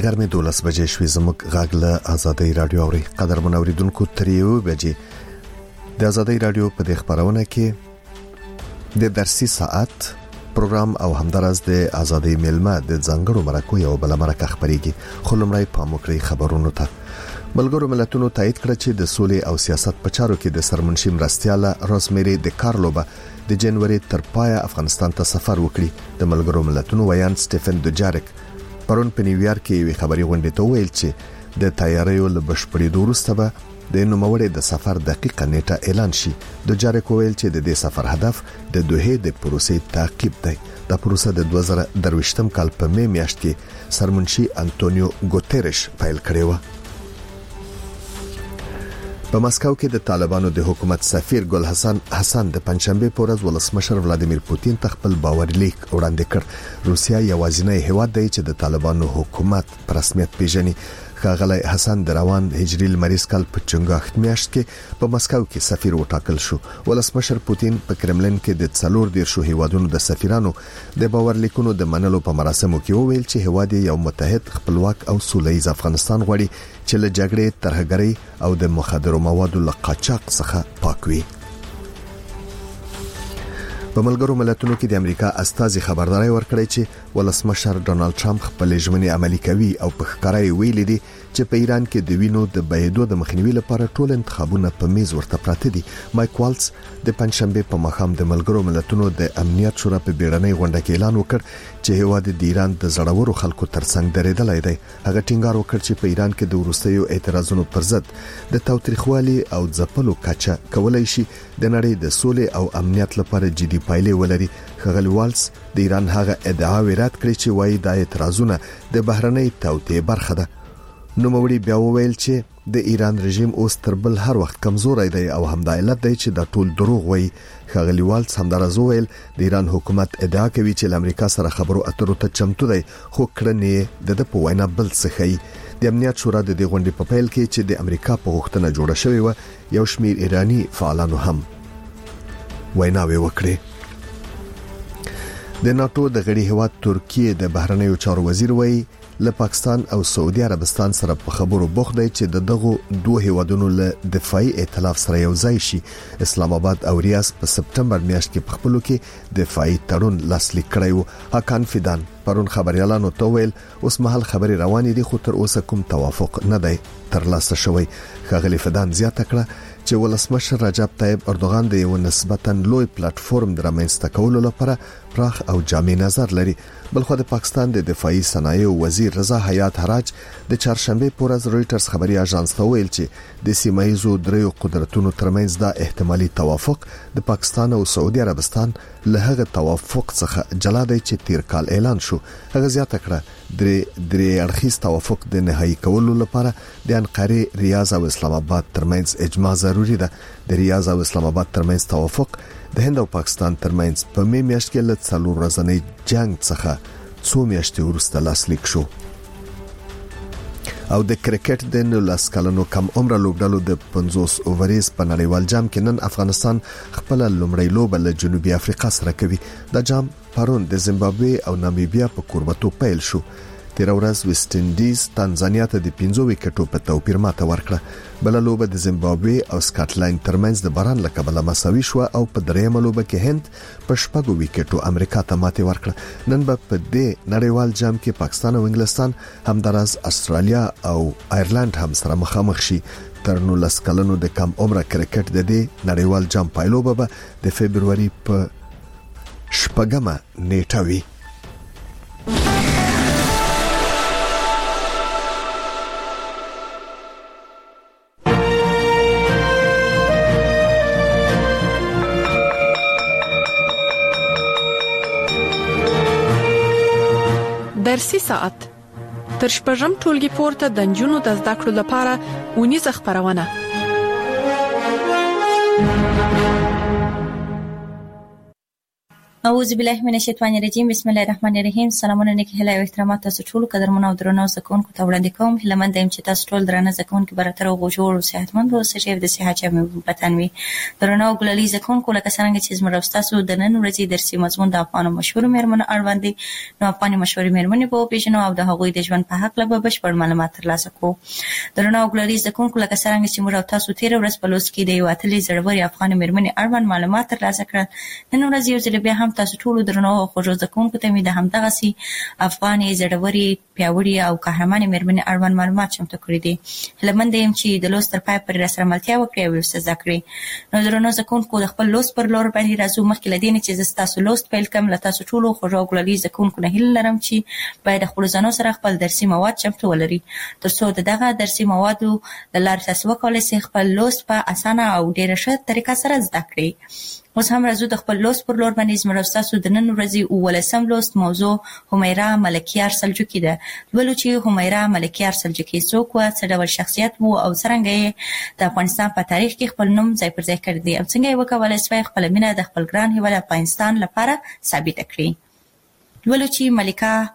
غرمې 12 بجې شوې. زموږ غږ له آزادۍ رادیو اوري. قدرمن اوریدونکو تر 1 بجې د آزادۍ رادیو په دې خبرونه کې د درسي ساعت پروګرام او همدارس د آزادۍ ملما د ځانګړو مرکو یو بل مرکه خبريږي. خو لمړی پاموکړی خبرونو ته. ملګرو ملتونو تایید کړ چې د سولې او سیاست په چارو کې د سرمنشي مرستياله روزمیری د کارلوبا د جنوري تر پایه افغانستان ته سفر وکړي. د ملګرو ملتونو ویان سټيفن دوجارک پرون په نیویارک کې یو خبري غونډه ته ویل چې د تیاریو له بشپړېدو وروسته به د نوموړي د سفر دقیقه نیټه اعلان شي. دوجارک ویل چې د دې سفر هدف د دوه د پروسې تعقیب دی. دا پروسه د 2023م کال په می میاشت کې سرمنشي انټونیو ګوتيريش پیل کړی و. په مسکو کې د طالبانو د حکومت سفیر ګل حسن د پنځشنبه په ورځ ولسمشر ولادیمیر پوتین ته خپل باورلیک وړاندې کړ. روسیا یوازینی هیواد دی چې د طالبانو حکومت په رسمیت پیژني. ښاغلی حسن د روان هجري لمریز کال په چنګاښت میاشت کې په مسکو کې سفیر وټاکل شو. ولسمشر پوتین په کرملین کې د 14 هیوادونو د سفیرانو د باورلیکونو د منلو په مراسمو کې وویل چې هیواد یو متحد خپلواک او سولهییز افغانستان غواړي چې له جګړې ترهګرۍ او د مخدرو موادو له قاچاق څخه پاک وي. په ملګرو ملتونو کې د امریکا استازي خبرداري ورکړی چې ولسمشر ډونالد ټرمپ خپل ژمنې عملي کوي او په ښکارای ویلي دي چې په ایران کې د وینو د بهیدو د مخنیوي لپاره ټول انتخابونه په میز ورته پراته دي. مایک والز د پنځشنبه په ماښام د ملګرو ملتونو د امنیت شورا په بیړنۍ غونډه کې اعلان وکړ چې هیواد د ایران د زړورو خلکو ترڅنګ درېدلای دی. هغه ټینګار وکړ چې په ایران کې د وروستیو اعتراضونو پر ضد د تاوتریخوالي او ځپلو کچه کولای شي د نړۍ د سولې او امنیت لپاره جدي پایلې ولري. ښاغلی والز د ایران هغه ادعاوې رد کړې چې وايي د اعتراضونه د بهرنۍ توطئې برخه ده. نوموړي بیا وویل چې د ایران رژیم اوس تر بل هر وخت کمزوري دی او همدا علت دی چې دا ټول دروغ وایي. ښاغلی والز همدارز وویل د ایران حکومت ادعا کوي چې امریکا سره خبرو اترو ته چمتو دی خو کړنې د په وینا بل څه ښيي. د امنیت شورا د دې غونډې په پیل کې چې د امریکا په غوښتنه جوړه شوې و یو شمیر ایرانی فعالانو هم ویناوي وکړي. د ناتو د غړي هیواد ترکیه د بهرنیو چارو وزیر وایي له پاکستان او سعودي عربستان سره په خبرو بوخت دی چې دغه دوه هیوادونو له دفاعي ائتلاف سره یو ځای شي. اسلام آباد او ریاض په سپټمبر میاشت کې په خپلو کې دفاعي تړون لاسلیک کړی و. حکان فیدان پرون خبريالانو ته ویل اوس مهال خبري روانې دي خو تر اوسه کوم توافق نه دی ترلاسه شوی. ښاغلی فیدان زیاته کړه چې ولسمشر رجب طیب اردوغان د یو نسبتاً لوی پلیټ فورم درامنځته کولو لپاره پراخ او جامع نظر لري. بلخو د پاکستان د دفاعي صنایع وزیر رضا حیات حراج د چهارشنبه په ورځ رويټرز خبري اژانس ته ویل چې د سیمایزو دریو قدرتونو ترمنځ د احتمالي توافق د پاکستان او سعودي عربستان له هغه توافق څخه جلا دی چې تیر کال اعلان شو. هغه زیاته کړه درې اړخیز توافق د نهایی کولو لپاره د انقره، ریاض او اسلام آباد ترمنځ اجماع ضروری ده. د ریاض او اسلام آباد ترمنځ توافق د هند او پاکستان ترمنځ په می میاشت کې له 4 ورځې جنگ څخه 2 میاشتې وروسته لاسلیک شو. او د کرکټ د 19 کلنو کم عمر لوبډلو د 50 اوورز په نړیوال جام کې نن افغانستان خپل لومړی لوبه له جنوبي افریقا سره کوي. دا جام پرون د زیمبابوې او نامیبیا په کوربتو پیل شو. تیر ورځ ویسټ انډیز تانزانیا ته د 15 وکټو په توپیر ماته ورکړه. بل لوبه د زیمبابوې او سکاټلند ترمنځ د باران له کبله مساوي شو او په درېیمه لوبه کې هند په 6 وکټو امریکا ته ماته ورکړه. نن په دې نړیوال جام کې پاکستان او انګلستان همدارس استرالیا او ایرلند هم سره مخامخ شي. تر 19 کلنو د کم عمر کرکټ د دې نړیوال جام پایلوبه به د فبرवरी په 8مه نیټه وي. درسي ساعت تر شپږم ټولګي پورته د نجونو د زده کړو لپاره ونیزه خبرونه. اعوذ بالله من الشیطان الرجیم بسم الله الرحمن الرحیم. سلامونه نیک هیله او احترامات تاسو ټول قدرمنو او درنو زکونکو ته وړاندې کوم. هیلمند یم چې تاسو ټول درنه زکونکو براتر او جوړ او صحتمند اوسئ د صحت چمه وطنوي. درنو ګلالي زکونکو لکه څنګه چې زموږ تاسو د نن ورځې درسي مضمون د افغانو مشهور میرمنو اړوند دي. نو افغاني مشهور میرمنې په پیژنو او د هغوی د ژوند په حق له بشپړ معلومات ترلاسه کوو. درنو ګلالي زکونکو لکه څنګه چې موږ تاسو تیر ورځ په لوست کې د یو اتلې زړوري افغاني میرمنې اړوند معلومات ترلاسه کړل. نن ورځ یو ځل بیا هم تاسو ټول درنو خوږو زکونکو ته مې د همدغه سي افغاني زړوري پیاوړي او قهرماني میرمنې اړوند معلومات چمتو کړی دي. هیلمند یم چې د لوست تر پای پورې سره ملتیا وکړئ او زده کړئ. نو درنو زکونکو د خپل لوست پر لور باندې راځو. مخکې لدی نه چې تاسو لوست پیل کوم له تاسو ټول خوږو ګلالي زکونکو نه هیله لرم چې باید خپل ځانو سره خپل درسي مواد چمتو ولري ترڅو دغه درسي موادو د لارې تاسو وکولای شئ خپل لوست په اسانه او ډیره ښه طریقه سره زده کړئ. اوس هم راځو د خپل لوست پر لور باندې زموږ تاسو د نن ورځې اولسم لوست موضوع همیرا ملکیار سلجوقي ده. ولو چې همیرا ملکیار سلجوقي څوک و، څه ډول شخصیت وو او څنګه د افغانستان په تاریخ کې خپل نوم ځای پر ځای کړی دی او څنګه یې وکولای شوی خپل مینه د خپل ګران هیواد افغانستان لپاره ثابت کړي. ولو چې ملکه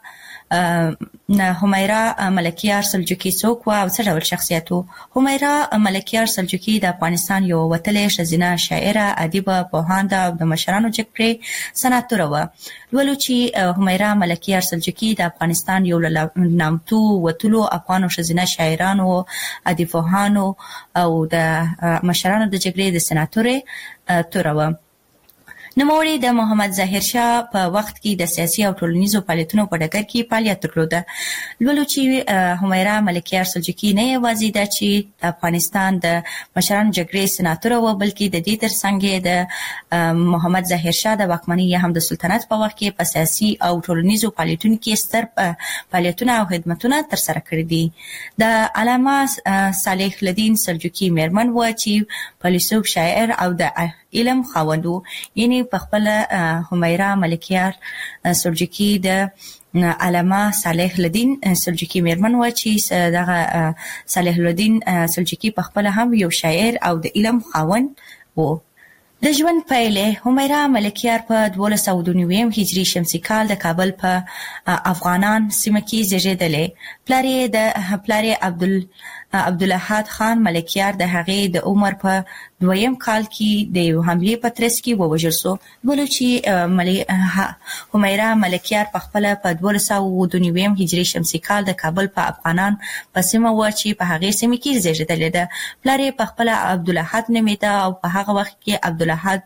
همیرا ملکیار سلجوقي څوک و او څه ډول شخصیت وو. همیرا ملکیار سلجوقي د افغانستان یو وتلې ښځینه شاعره، ادیبه، پوهانده او د مشرانو جګړې سناتوره وه. ولو چې همیرا ملکیار سلجوقي د افغانستان یو له نامتو وتلو افغانو ښځینه شاعرانو، ادیبانو او د مشرانو د جګړې د سناتورې توره وه. نوموړي د محمد ظاهر شاه په وخت کې د سیاسي او ټولنیزو فعالیتونو په ډګر کې فعالیت درلوده. ولو چې همیرا ملکیار سلجوقي نه یوازې ده چې د افغانستان د مشرانو جګړې سناتوره وه، بلکې د دې ترڅنګ د محمد ظاهر شاه د واکمنۍ یا هم د سلطنت په وخت کې په سیاسي او ټولنیزو فعالیتونو کې ستر فعالیتونه او خدمتونه ترسره کړي دي. د علامه صالح الدین سلجوقي میرمن وه چې فیلسوف، شاعر او د علم خاوند وو. یعنی په خپل همیرا ملکیار سلجوقي د علامه صالح الدین سلجوقي میرمن و چې دغه صالح الدین سلجوقي په خپل هم یو شاعر او د علم خاوند وو. د ژوند پایله همیرا ملکیار په 1292 هجری شمسي کال د کابل په افغانان سیمه کې زیږیدلې. پلار عبدالاحد خان ملکیار د هغې د عمر په 2م کال کې د یو حملې په ترڅ کې ووژل شو. ولو چې همیرا ملکیار په خپل په 1292 هجری شمسي کال د کابل په افغانان په سیمه و چې په هغې سیمه کې زیږیدلې ده. پلار یې په خپل عبدالاحد نومیده او په هغه وخت کې عبدالاحد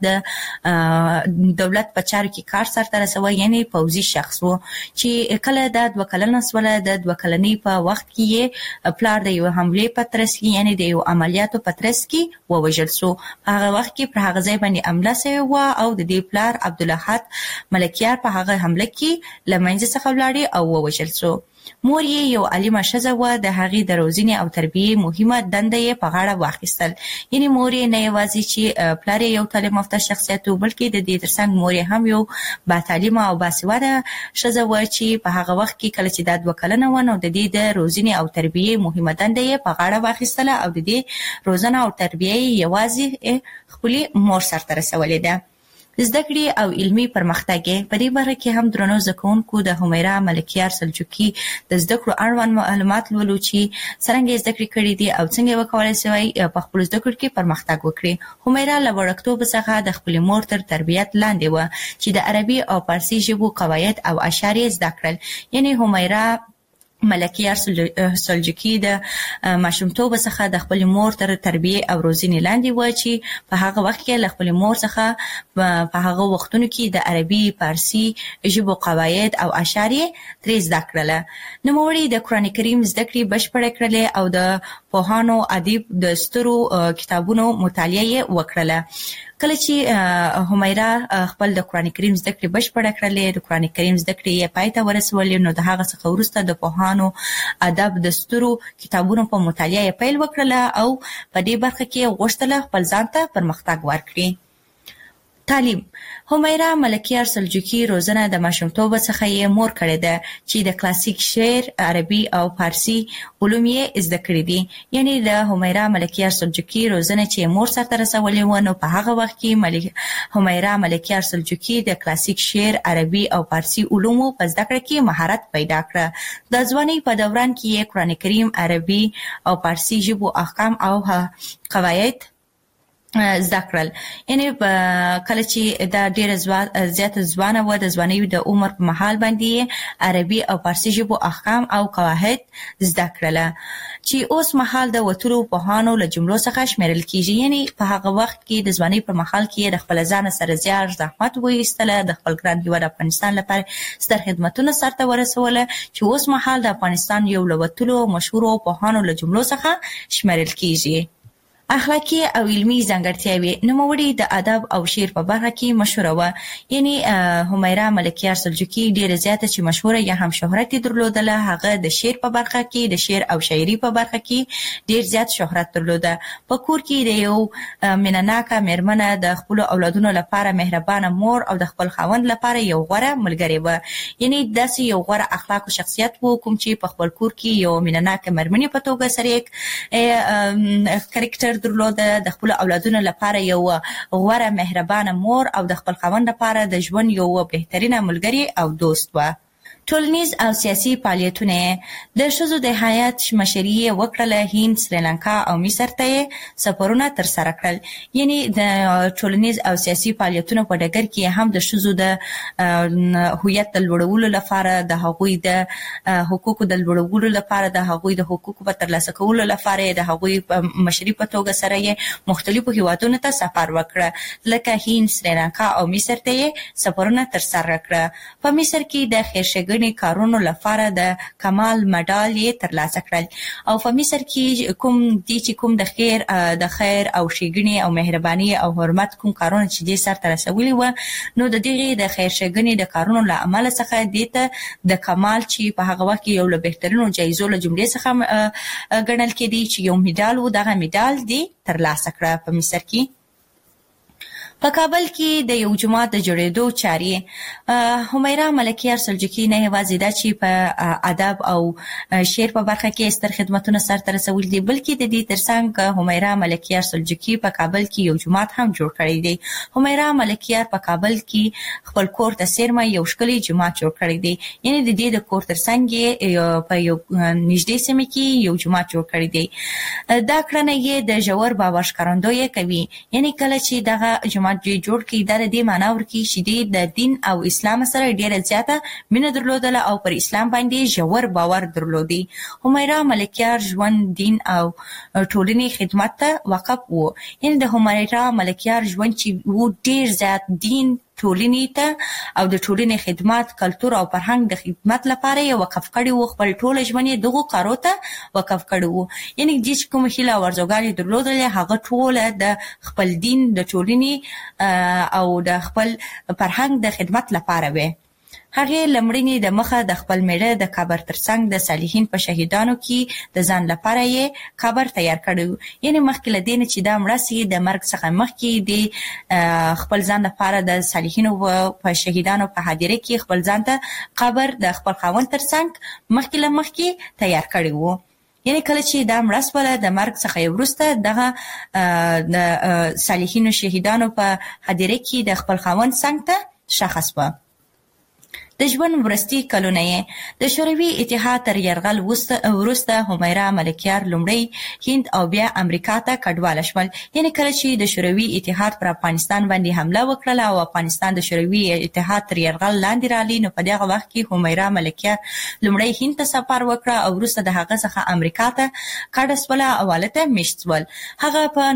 د دولت په چارو کې کار سرته رسوي، یعنی پوځي شخص و چې کله د 2 کلنه سوله د 2 کلنۍ په وخت کې پلار د یو حملې په ترڅ کې یعنی د یو عملیاتو په ترڅ کې ووژل شو. هغه وخت کې پر هغه ځای باندې حمله شوې وه او د دې پلار عبدالاحد ملکیار په هغه حمله کې له منځه څخه ولاړ او ووژل شو. مور یې یو عالمه ښځه وه، د هغې د روزنې او تربیې مهمه دنده یې په غاړه واخیستل. یعنی مور یې نه یوازې چې پلار یې یو تعلیم یافته شخصیت و، بلکې د دې ترڅنګ مور یې هم یو باتعلیمه او باسواده ښځه وه چې په هغه وخت کې کله چې دا 2 کلنه وه نو د دې د روزنې او تربیې مهمه دنده یې په غاړه واخیستله او د دې روزنه او تربیه یې یوازې خپلې مور سرته رسولې ده. زده کړې او علمي پرمختګ په دې باره کې هم درنو زکونکو د همیرا ملکیار سلجوقي د زده کړو اړوند معلومات لولو چې څنګه زده کړې کړې دي او څنګه وکولای شي په خپل زده کړو کې پرمختګ وکړي. همیرا له وړکتوب څخه د خپل مور تر تربیت لاندې و چې د عربي او فارسي ژبو قواعد او اشعار زده کړل. یعنی همیرا ملکیار سلجوقي د ماشومتوب څخه د خپل مور تر تربیه او روزنې لاندې و چې په هغه وخت کې له خپل مور څخه په هغه وختونو کې د عربي، فارسي ژبو قواعد او اشعار ترې زده کړل. نوموړي د قرآن کریم زده کړې بشپړه کړلې او د پوهانو، ادیب د سترو کتابونو مطالعه وکړله. کله چې همیرا خپل د قرآن کریم زده کړې بشپړه کړلې، د قرآن کریم زده کړې یې پای ته ورسولې، نو د هغه څخه وروسته د پوهانو، ادب د سترو کتابونو په مطالعه یې پیل وکړله او په دې برخه کې غوښتله خپل ځان ته پرمختګ ورکړي. تعلیم. همیرا ملکیار سلجوقي روزنه د ماشومتوب څخه یې مور کړې ده چې د کلاسیک شعر، عربي او فارسی علوم یې زده کړي دي. یعنی د همیرا ملکیار سلجوقي روزنه چې مور سره رسولې و، نو په هغه وخت کې همیرا ملکیار سلجوقي د کلاسیک شعر، عربي او فارسی علوم په زده کړه کې مهارت پیدا کړ. د ځوانۍ په دوران کې یې قرآن کریم، عربي او فارسی ژبو احکام او قواعد زده کړل. یعنی کله چې دا ډیره زیاته ځوانه و، د ځوانۍ د عمر په مهال باندې عربي او فارسی ژبو احکام او قواعد زده کړل چې اوس مهال د وترو پوهانو له جملو څخه شمیرل کیږي. یعنی په هغه وخت کې د ځوانۍ په مهال کې د خپل ځان سره زیار زحمت وایستله، د خپل ګران هیواد افغانستان لپاره ستر خدمتونه سرته ورسوله چې اوس مهال د افغانستان یو له وتلو مشهورو پوهانو له جملو څخه شمیرل کیږي. اخلاقی او علمی ځانګړتیاوې. نوموړي د ادب او شعر په برخه کې مشهوره و. یعنی همیرا ملکیار سلجوقي ډیره زیاته چې مشهوره یا هم شهرت درلودله، هغه د شعر په برخه کې، د شعر او شاعري په برخه کې ډیر زیات شهرت درلوده. په کور کې د یو مینه‌ناکه میرمنه، د خپل اولادونو لپاره مهربانه مور او د خپل خاوند لپاره یو غوره ملګری و. یعنی داسې یو غوره اخلاق او شخصیت و کوم چې په خپل کور کې یو مینه‌ناکه میرمنې په توګه سره کریکټر درلوده، د خپل اولادونو لپاره یو غوره مهربانه مور او د خپل خاوند لپاره د ژوند یو بهترینه ملګری او دوست و. ټولنیز او سیاسي فعالیتونه. د ښځو د حیات مشري یې وکړله. هند، سریلانکا او مصر ته سفرونه ترسره کړل. یعنی د ټولنیز او سیاسي فعالیتونو په ډګر کې هم د ښځو د هویت د لوړولو لپاره، د هغوی د حقوقو د لوړولو لپاره، د هغوی د حقوقو په ترلاسه کولو لپاره، د هغوی په مشري په توګه سره یې مختلفو هیوادونو ته سفر وکړه، لکه هند، سریلانکا او مصر ته سفرونه ترسره کړه. په مصر کې د خیرښېګڼې کارونو لپاره د کمال مډال یې ترلاسه کړل. او په مصر کې کوم د خیر او ښېګڼې او مهرباني او حرمت کوم کارونه چې دې سرته رسولي و، نو د دغې د خیر ښېګڼې د کارونو له امله څخه دې ته د کمال چې په هغه وخت کې یو له بهترینو جایزو له جملې څخه ګڼل کېدی چې یو میډال و، دغه میډال دې ترلاسه کړه په مصر کې. په کابل کې د یو جومات د جوړېدو چارې. همیرا ملکیار سلجوقي نه یوازې دا چې په ادب او شعر په برخه کې ستر خدمتونه سرته رسولي دي، بلکې د دې ترڅنګ همیرا ملکیار سلجوقي په کابل کې یو جومات هم جوړ کړی دی. همیرا ملکیار په کابل کې خپل کور ته څیرمه یو ښکلی جومات جوړ کړی دی. یعنی د دې د کور ترڅنګ په یو نږدې سیمه کې یو جومات جوړ کړی دی. دا کړنه یې د ژور باور ښکارندویي کوي. یعنی کله چې دغه جومات جوړ کړي، دا د دې معنا ورکوي چې د دین او اسلام سره ډیره زیاته مینه درلودله او پر اسلام باندې ژور باور درلودي. همیرا ملکیار ژوند، دین او ټولنې خدمت ته وقف و. یعنی د همیرا ملکیار ژوند چې و ډیر زیات دین، ټولنې ته او د ټولنې خدمات، کلتور او فرهنګ د خدمت لپاره یې وقف کړی و. خپل ټوله ژوند یې دغو کارو ته وقف کړی و. یعنی چې کومه هیله او ارزوګانې درلودلې، هغه ټوله د خپل دین، د ټولنې او د خپل فرهنګ د خدمت لپاره وې. هغې لمړنې د مخه د خپل میړه د قبر ترڅنګ د صالحین په شهیدانو کې د ځان لپاره یې قبر تیار کړی. یعنی مخکې له دې نه چې دا مړه سي، د مرګ څخه مخکې د خپل ځان لپاره د صالحینو په شهیدانو په حاضره کې خپل ځان ته قبر د خپل خاوند ترڅنګ مخکې له مخکې تیار کړی و. یعنی کله چې دا مړه سوله، د مرګ څخه وروسته دغه د صالحینو شهیدانو په حاضره کې د خپل خاوند څنګ ته ښخ سوه. د ژوند وروستي کلونه یې د شوروي اتحاد تر یرغل وروسته همیرا ملکیار لومړی هند او بیا امریکا ته کډواله شول. یعنی کله چې د شوروي اتحاد پر افغانستان باندې حمله وکړله او افغانستان د شوروي اتحاد تر یرغل لاندې رالی، نو په دغه وخت کې همیرا ملکیار لومړی هند ته سفر وکړه او وروسته د هغه څخه امریکا ته کډه سوله او هلته میشت سول. هغه په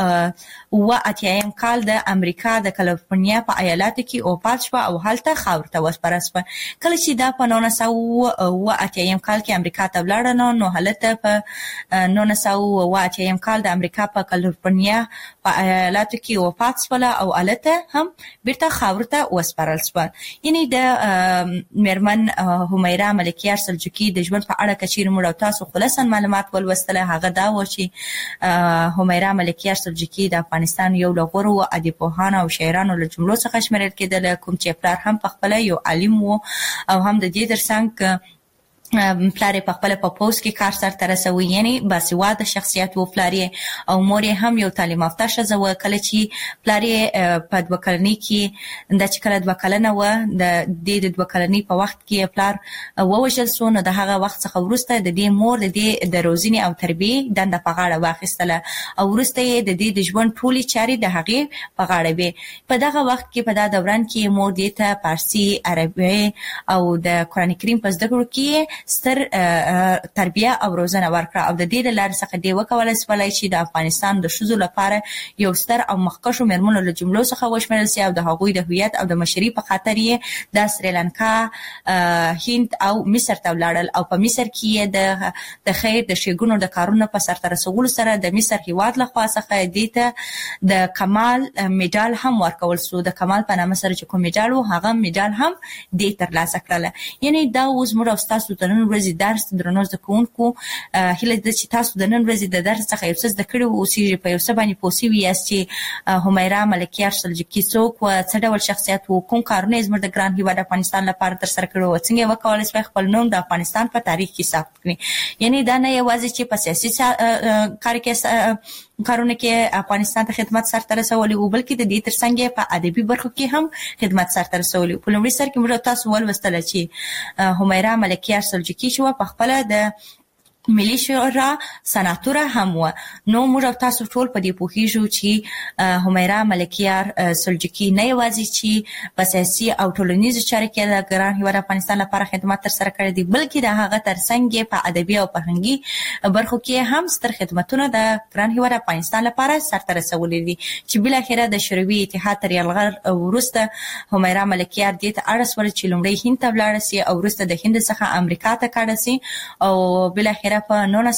1987 کال د امریکا د کالیفورنیا په ایالاتو کې وفات شوه او هلته خاورو ته ته وسپارل شوه. کله چې دا په 1980 کال کې امریکا ته ولاړه نو هلته په 1980 کال د امریکا په کالیفورنیا په ایالاتو کې وفات شول او هلته هم بیرته خاور ته وسپارل شول. یعنی د میرمن همیرا ملکیار سلجوقي د ژوند په اړه کچیر موږ تاسو خلاصا معلومات ولوستل. هغه دا و چې همیرا ملکیار سلجوقي د افغانستان یو له غوره ادیبانو او شاعرانو له جملو څخه شمیرل کېدل، کوم چې پلار هم په خپل یو عالم و او هم د دې ترڅنګ پلار په خپل په پوس کې کار سره ترسوي، یعنی باسواده شخصیت و پلار او مور هم یو تعلیم یافته ښځه و. کله چې پلار په 2 کلنۍ کې د چې کله 2 کلنه و د 2 کلنۍ په وخت کې پلار ووژل شو، نو د هغه وخت څخه وروسته د دې مور د روزنې او تربیې دنده په غاړه واخیستله او وروسته د دې د ژوند ټولي چارې د هغې په غاړه وې. په دغه وخت کې په دا دوران کې مور دې ته فارسی، عربي او د قرآن کریم په زده کړو کې ستر تربیه او روزنه ورکړه او د دې لپاره څخه دی وکولای شولای چې د افغانستان د ښځو لپاره یو ستر او مخکښو میرمنو له جملو څخه وشمېرل شي او د هغوی د هویت او د مشرۍ په خاطر یې د سریلانکا، هند او مصر ته ولاړل او په مصر کې د خیر د ښېګڼو د کارونو په سرته رسولو سره د مصر هیواد لخوا څخه دې ته د کمال میډال هم ورکول شو. د کمال په نامه سره چې کوم میډال و هغه میډال هم دې ترلاسه کړله. یعنی دا اوس موږ او ستاسو د نن ورځې درس درنو زده کوونکو هیله ده چې تاسو د نن ورځې د درس څخه یو څه زده کړي اوسئ، په یو څه باندې پوه شوي یاست چې همیرا ملکیار سلجوقي څوک و، څه ډول شخصیت و، کوم کارونه یې زموږ د ګران هیواد افغانستان لپاره ترسره کړي و، څنګه یې وکولای شوی خپل نوم د افغانستان په تاریخ کې ثبت کړي. یعنی دا نه یوازې چې په سیاسي کارونه کې افغانستان ته خدمت سرته رسولي و، بلکې د دې ترڅنګ په ادبي برخو کې هم خدمت سرته رسولي. په لومړي سر کې موږ تاسو ولوستل چې همیرا ملکیار سلجوقي چې په خپل د ملي شورا سناتوره هم و. نو موږ تاسو ټول په دې پوهیږو چې همیرا ملکیار سلجوقي نه یوازې چې په سیاسي او ټولنیزو چارو کې د ګران هیواد افغانستان لپاره خدمت ترسره کړی دی، بلکې د هغه ترڅنګ په ادبي او فرهنګي برخو کې هم ستر خدمتونه د ګران هیواد افغانستان لپاره سرته رسولي دي چې بالاخره د شوروي اتحاد تر یرغل وروسته همیرا ملکیار دې ته اړ شول چې لومړی هند ته ولاړه سي او وروسته د هند څخه امریکا ته کډه سي او بالاخره په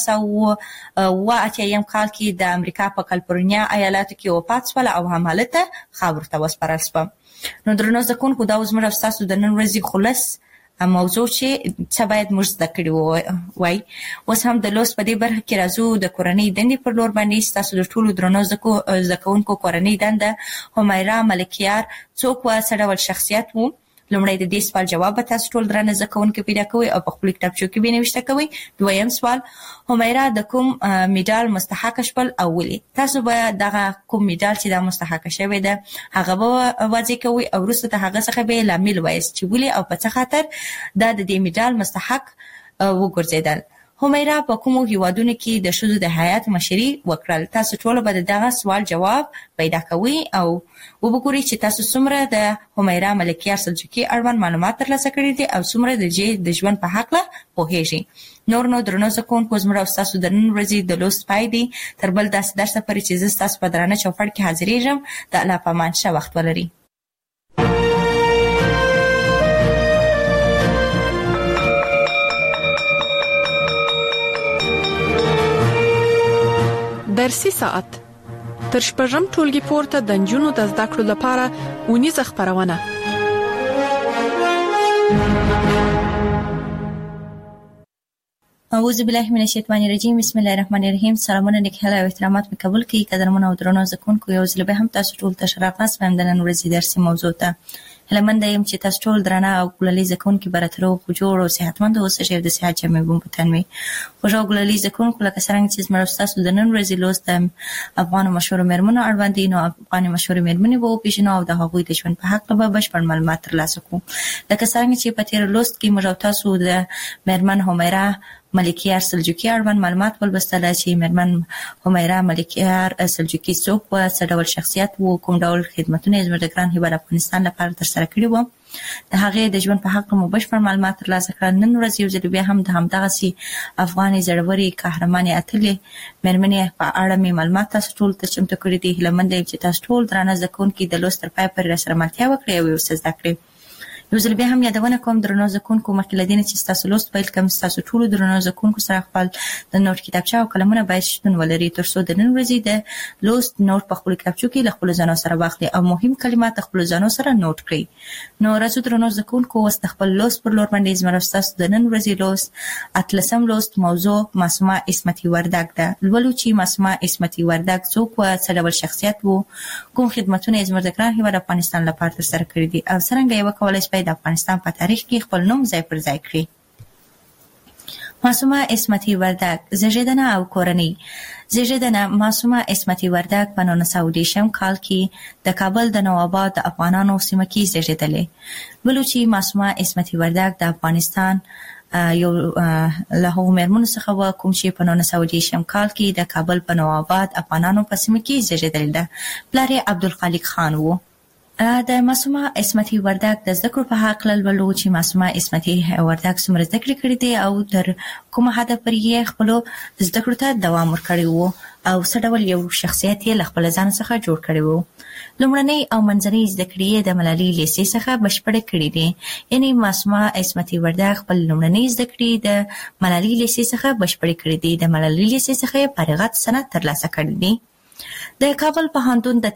1980 کال کې د امریکا په کالیفورنیا ایالاتو کې وفات شول او هم هلته خاور ته وسپارل شول. نو درنو زده کوونکو دا اوس موږ ستاسو د نن ورځې خلاص موضوع چې څه باید موږ زده کړي وای. اوس هم د لوست په دې برخه کې راځو د کورنۍ دندې پر لور باندې. ستاسو د ټولو درنو زده کوونکو کورنۍ دنده همیرا ملکیار څوک و، څه ډول شخصیت و؟ لومړی د دې سوال جواب به تاسو ټول درنه زده کوونکي پیدا کوئ او په خپلو کتابچو کې به یې نوشته کوئ. دویم سوال، همیرا د کوم میډال مستحقه شول او ولې؟ تاسو به دغه کوم میډال چې دا مستحقه شوی ده هغه به واضح کوئ او وروسته د هغه څخه به لامل وایاست چې ولې او په څه خاطر دا د دې میډال مستحق وګرځېدل. همیرا په کومو هیوادونو کې د ښځو د هیات مشري وکړل؟ تاسو ټول به دغه سوال جواب پیدا کوئ او وګورئ چې تاسو څومره د همیرا ملکیار سلجوقي اړوند معلومات ترلاسه کړي دي او څومره د ژوند په هکله پوهیږئ. نور نو درنو زده کوونکو زموږ او ستاسو د نن ورځې د لوست پای دی. تر بل داسې درسه پورې چې زه ستاسو په درانه چوپړ کې حاضرېږم. د الله په امان ښه وخت ولرئ. درسي ساعت تر شپږم ټولګي پورته د نجونو د زده کړو لپاره اونیزه خبرونه. اعوذ بالله من الشیطان الرجیم. بسم الله الرحمن الرحیم. سلامونه نیکهله او احترامات مې قبول کړئ. قدرمن او درنو زده کوونکو، یو ځل به هم تاسو ټول ته شرافت وایم د نن ورځې درسي موضوع ته. هیله یم چې تاسو ټول درانه او ګلالي زده کوونکي به راته روغ جوړ او صحتمند اوسئ او د صحت جامې به مو په تن وي. خوږ او ګلالي زده کوونکو، لکه څرنګه چې زموږ ستاسو د نن ورځې لوست د افغانو مشهورو میرمنو اړوند دی، نو افغاني مشهورې میرمنې به وپېژنو او د هغوی د ژوند په هکله به بشپړ معلومات ترلاسه کړو. لکه څرنګه چې په تېر لوست کې موږ تاسو د میرمن همیرا ملکیار سلجوقي اړوند معلومات ولوستل چې میرمن همیرا ملکیار سلجوقي څوک و، څه ډول شخصیت و، کوم ډول خدمتونه یې زموږ د ګران هیواد افغانستان لپاره ترسره کړي وو. د هغې د ژوند په هکله مو بشپړ معلومات ترلاسه کړل. نن ورځ یو ځل بیا هم د همدغسې افغانې زړورې قهرمانې اتلې میرمنې په اړه مې معلومات تاسو ټولو ته چمتو کړي دي. هیله منده یم چې تاسو ټول درانه زده کوونکي د لوست تر پایه پورې راسره ملتیا وکړئ او یو څه زده کړئ. یو ځل بیا هم یادونه کوم درنو زکونکو مخکې لدین چې تاسو لوست پیل کوم تاسو ټول درنو زکونکو سره خپل د نوٹ کتابچه او قلمونه باید شتون ولري ترڅو د نن ورځې د لوست نوٹ په خپل کتابچو کې له خپل ځانو سره واخلي او مهم کلمات خپل ځانو سره نوٹ کړئ. نو راځو درنو زکونکو واست خپل لوست پر لور باندې زمرستاس د نن ورځې لوست اتلسم لوست موضوع معصومه عصمتي وردګ ده. لولو چې معصومه عصمتي وردګ څوک و څه ډول شخصیت وو کوم خدمتونه یې زموږ د ګران هیواد افغانستان لپاره ترسره کړي دي او څنګه یې وکولای شي د افغانستان په تاریخ کې خپل نوم ځای پر ځای کړي. معصومه عصمتي وردګ زیږیدنه او کورنۍ. زیږیدنه معصومه عصمتي وردګ په 1910 کال کې د کابل د نوآباد د افغانانو سیمه کې زیږیدلې. بلو چې معصومه عصمتي وردګ د افغانستان یو له هغو مېرمنو څخه و کوم چې په 1910 کال کې د کابل په نوآباد افغانانو په سیمه کې زیږیدلې ده. پلار یې عبدالخالق خان و. د معصومه عصمتي وردګ د زده کړو په حق لولو چې معصومه عصمتي وردګ څومره زده کړې کړې دي او تر کومه حده پورې یې خپلو زده کړو ته دوام ورکړی و او څه ډول یو شخصیت یې له خپل ځان څخه جوړ کړی و. لومړنۍ او منځنۍ زده کړې یې د ملالۍ لیسې څخه بشپړې کړې دي. یعنې معصومه عصمتي وردګ خپل لومړنۍ زده کړې د ملالۍ لیسې څخه بشپړې کړې دي. د ملالۍ لیسې څخه یې فارغت سند ترلاسه کړی دی. د کابل پوهنتون د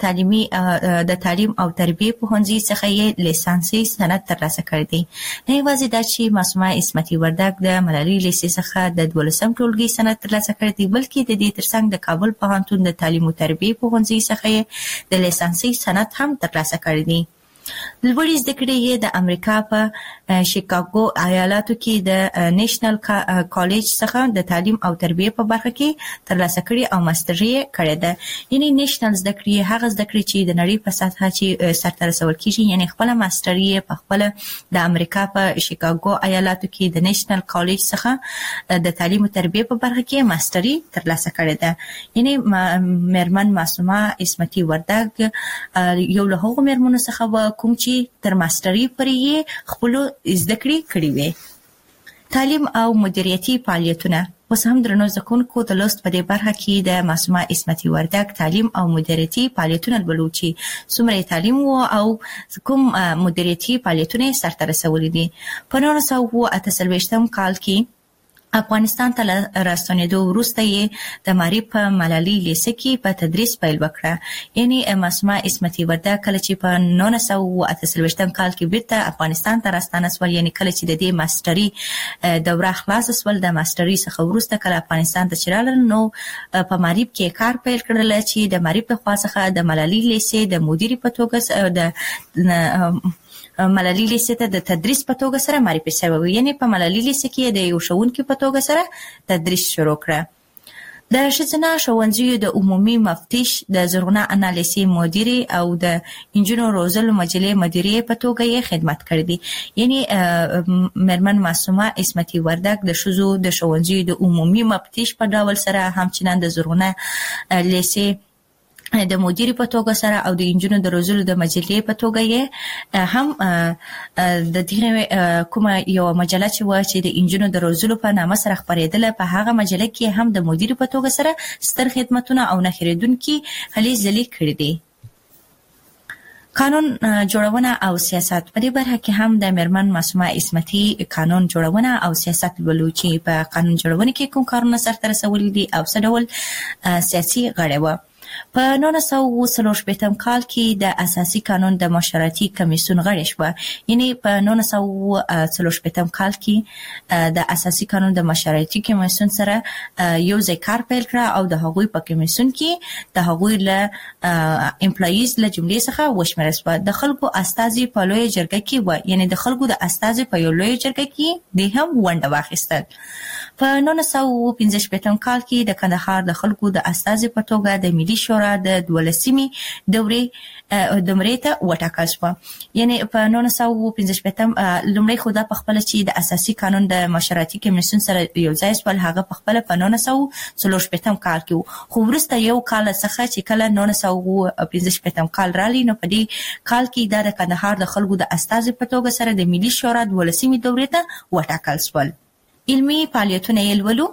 تعلیم او تربیه پوهنځي څخه یې لیسانسي سند ترلاسه کړی دی. نه یوازې دا چې معصومه عصمتي وردګ د ملالۍ لیسې څخه د 12م ټولګي سند ترلاسه کړی دی بلکې د دې ترڅنګ د کابل پوهنتون د تعلیم او تربیه پوهنځي څخه یې د لیسانسي سند هم ترلاسه کړی دی. لوړې زده کړې یې د امریکا په شیکاګو ایالاتو کې د نېشنل کالج څخه د تعلیم او تربیه په برخه کې ترلاسه کړې او ماستري یې کړې ده. یعنې نېشنل زده کړې هغه زده کړې چې د نړۍ په سطحه چې سرته رسول کیږي، یعنې خپل ماستري یې په خپل د امریکا په شیکاګو ایالاتو کې د نېشنل کالج څخه د تعلیم او تربیه په برخه کې ماستري ترلاسه کړې ده. یعنې مېرمن معصومه عصمتي وردګ یو له هغو مېرمنو څخه و کوم چې تر ماستري پورې یې خپل زده کړې کړې وې. تعلیم او مدیریتي فعالیتونه. اوس هم درنو زکونکو د لوست په دې برخه کې د معصومه عصمتي وردګ تعلیم او مدیریتي فعالیتونه لولو چې څومره تعلیم وو او کوم مدیریتي فعالیتونه سرته رسولي دي. په 1948 کال کې افغانستان ته راستنېدو وروسته یې د معارف په ملالۍ لیسه کې په تدریس پیل وکړه. یعنې معصومه عصمتي وردګ کله چې په 1948 کال کې بیرته افغانستان ته راستانه سول، یعنې کله چې د دې ماستري دوره خلاص سول، د ماستري څخه وروسته کله افغانستان ته چې راغلل نو په معارف کې کار پیل کړل چې د معارف له خوا څخه د ملالۍ لیسې د مدیرې په توګه د ملالۍ لیسې ته د تدریس په توګه سره معرفي شوی و. یعنې په ملالۍ لیسې کې د یو ښوونکي په توګه سره تدریس شروع کړه. د ښځینه ښوونځیو د عمومي مفتش، د زرغونه انا لیسې مدیرې او د انجونو روزلو مجلې مدیرې په توګه یې خدمت کړی دی. یعنې مېرمن معصومه عصمتي وردګ د ښځو د ښوونځیو د عمومي مفتش په ډول سره همچنان د زرغونه لیسې د مدیرې په توګه سره او د انجونو د روزلو د مجلې په توګه یې هم د دې کومه یو مجله چې و چې د انجونو د روزلو په نامه سره خپرېدله، په هغه مجله کې هم د مدیرې په توګه سره ستر خدمتونه او نه هېرېدونکي هلې ځلې کړي دي. قانون جوړونه او سیاست. په دې برخه کې هم د مېرمن معصومه عصمتي قانون جوړونه او سیاست لولو چې په قانون جوړونه کې کوم کارونه سرته رسولي دي او څه ډول سیاسي غړی و. په 1940 کال کې د اساسي قانون د مشورتي کمیسیون غړی شوه. یعنې په 1940 کال کې د اساسي قانون د مشورتي کمیسیون سره یو ځای کار پیل کړه او د هغوی په کمیسیون کې د هغوی له امپلایز له جملې څخه وشمېرل شوه. د خلکو استازي په لویه جرګه کې و، یعنې د خلکو د استازي په یو لویه جرګه کې د هم ونډه واخیستل. په 1945 کال کې د کندهار د خلکو د استازي په توګه د ملي شورا د 12مې دورې ته وټاکل شوه. یعنې په 1945 لومړی خو دا په خپله چې د اساسي قانون د مشورتي کمیسیون سره یو ځای شول، هغه په خپله په 1940 کال کې و. خو وروسته یو کال څخه چې کله 1945 کال رالی نو په دې کال کې دا د کندهار د خلکو د استازي په توګه سره د ملي شورا 12مې دورې ته وټاکل شول. علمي فعالیتونه یې لولو.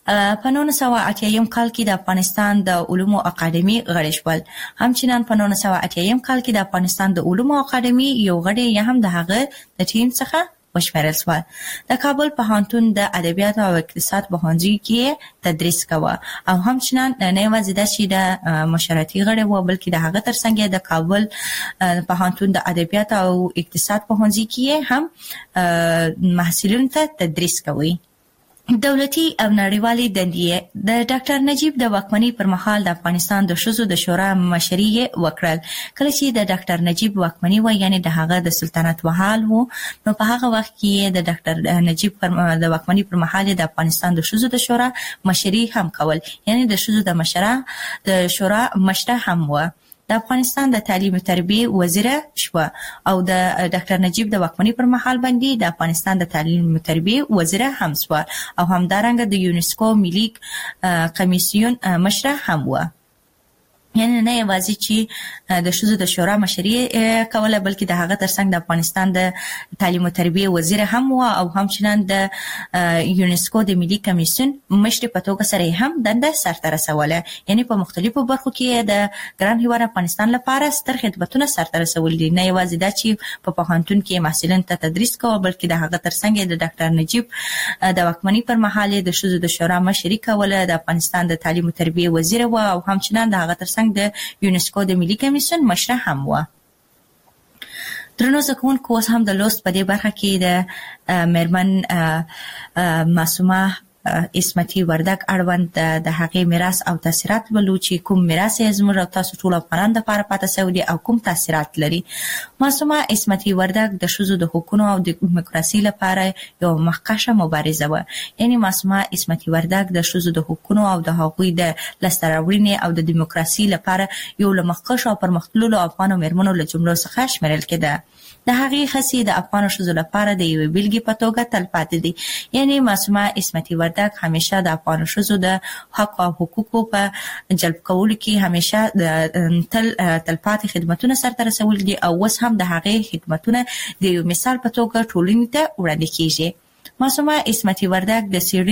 په 1980 کال کې د افغانستان د علومو اکاډمي غړي شول. همچنان په 1980 کال کې د افغانستان د علومو اکاډمي یو غړی هم د هغه د ټیم څخه وشمېرل شو. د کابل پوهنتون د ادبیات او اقتصاد پوهنځي کې تدریس کاوه او همچنان نه یوازې د شي د مشرتي غړي و بلکې د هغه ترڅنګ د کابل پوهنتون د ادبیات او اقتصاد پوهنځي کې هم محصلینو ته تدریس کوي. دولتي او نړیوالي دندې د ډاکټر نجیب د واکمنۍ پر مهال د افغانستان د ښځو د شورا مشري وکړل. کله چې د ډاکټر نجیب واکمنۍ و یعنی د هغه د سلطنت وحال وو، نو په هغه وخت کې د ډاکټر نجیب د واکمنۍ پر مهال د افغانستان د ښځو د شورا مشري هم کول، یعنی د ښځو د شورا مشره هم و. د افغانستان د تعلیم او تربیه وزیر شو او د ډاکټر نجیب د واکمنۍ پر مهال باندې د افغانستان د تعلیم او تربیه وزیر هم شو او همدارنګه د یونسکو ملي کمیسیون مشره هم و. یعنی نه یوازې چې د ښځو د شورا مشري کوله بلکې د هغه ترڅنګ د افغانستان د تعلیم او تربیه وزیر هم و او همچنان د یونسکو د ملي کمیسیون مشر په توګه سره هم دنده سرته رسوله. یعنی په مختلفو برخو کې د ګران هیواد افغانستان لپاره ستر خدمتونه سرته رسول دي. نه یوازې دا چې په پوهنتون کې محصلین ته تدریس کوي بلکې د هغه ترڅنګ د ډاکټر نجیب د واکمنۍ پر مهال د ښځو د شورا مشري کوله، د افغانستان د تعلیم او تربیه وزیر و او همچنان د هغه ترڅنګ د یونسکو د ملي کمیسیون مشره هم و. درنو زکونکو اوس هم د لوست په دې برخه کې د میرمن معصومه اسمتي وردګ اړوند د هغې میراث او تاثیرات ولو چې کوم میراث یې زموږ او تاسو ټول افغانانو لپاره پاتې شوی دی او کوم تاثیرات لري. معصومه اسمتي وردګ د ښځو د حقوقو او د دیموکراسي لپاره یو مخکښه مبارزه و. یعنی معصومه اسمتي وردګ د ښځو د حقوقو او د هغوی د لاسته راوړنې او د دیموکراسي لپاره یو له مخکښو او پرمختللو افغانو میرمنو له جملو څخه شمیرل کېده. د هغې هڅې د افغانو ښځو لپاره د یوې بیلګې په توګه تلپاتې دي. یعنی معصومه اسمتي وردګ همیشه د افغانو ښځو د حق او حقوقو په جلب کولو کې همیشه تلپاتې خدمتونه سرته رسول دي او اوس هم د هغې خدمتونه د یو مثال په توګه ټولنې ته وړاندې کیږي. معصومه اسمتي وردګ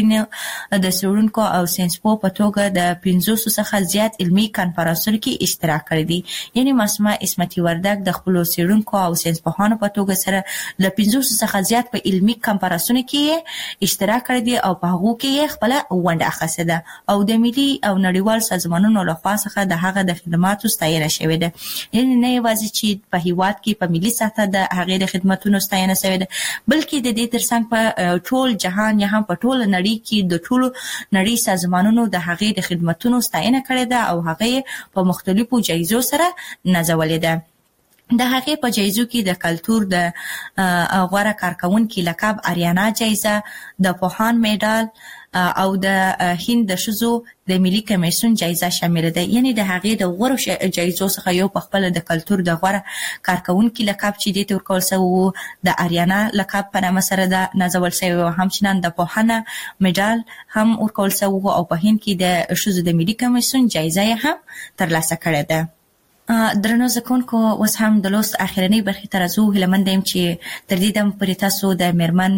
د څېړونکو او ساینسپوه په توګه د 500 څخه زیات علمي کانفرانسونو کې اشتراک کړی دی. یعنی معصومه اسمتي وردګ د خپلو څېړونکو او ساینسپوهانو په توګه سره له 500 څخه زیات په علمي کانفرانسونو کې اشتراک کړی دی او په هغو کې خپل ونډه اخیستې ده او د ملي او نړیوال سازمانونو لخوا څخه د هغه د خدماتو ستاینه شوې ده. یعنی نه یوازې چې په هیواد کې په ملي سطح د هغې د خدماتو ستاینه شوې ده بلکې د دې ترڅنګ په ټول جهان یا هم په ټول نړۍ کې د ټولو نړۍ سازمانونو د هغې د خدماتو ستاینه کړې ده او هغه په مختلفو جایزو سره نازولې ده. د هغې په جایزو کې د کلتور د غوره کارکونکي لقب اریانا جایزه، د پوهان میډال او د هند د ښځو د ملي کمیسیون جایزه شامل ده. یعنی د هغې د غوره جایزو څخه یو په خپل د کلتور د غوره کارکونکي لقب چې دې ته ورکول شوی د اریانا لقب په نامه سره ده نازول شوی او همچنان د پوهنه میډال هم ورکول شوی او په هند کې د ښځو د ملي کمیسیون جایزه هم ترلاسه کړې ده. درنو زکونکو اوس هم د لوست اخرنۍ برخې ته راځو. هیله یم چې تر دې دمه پورې تاسو د میرمن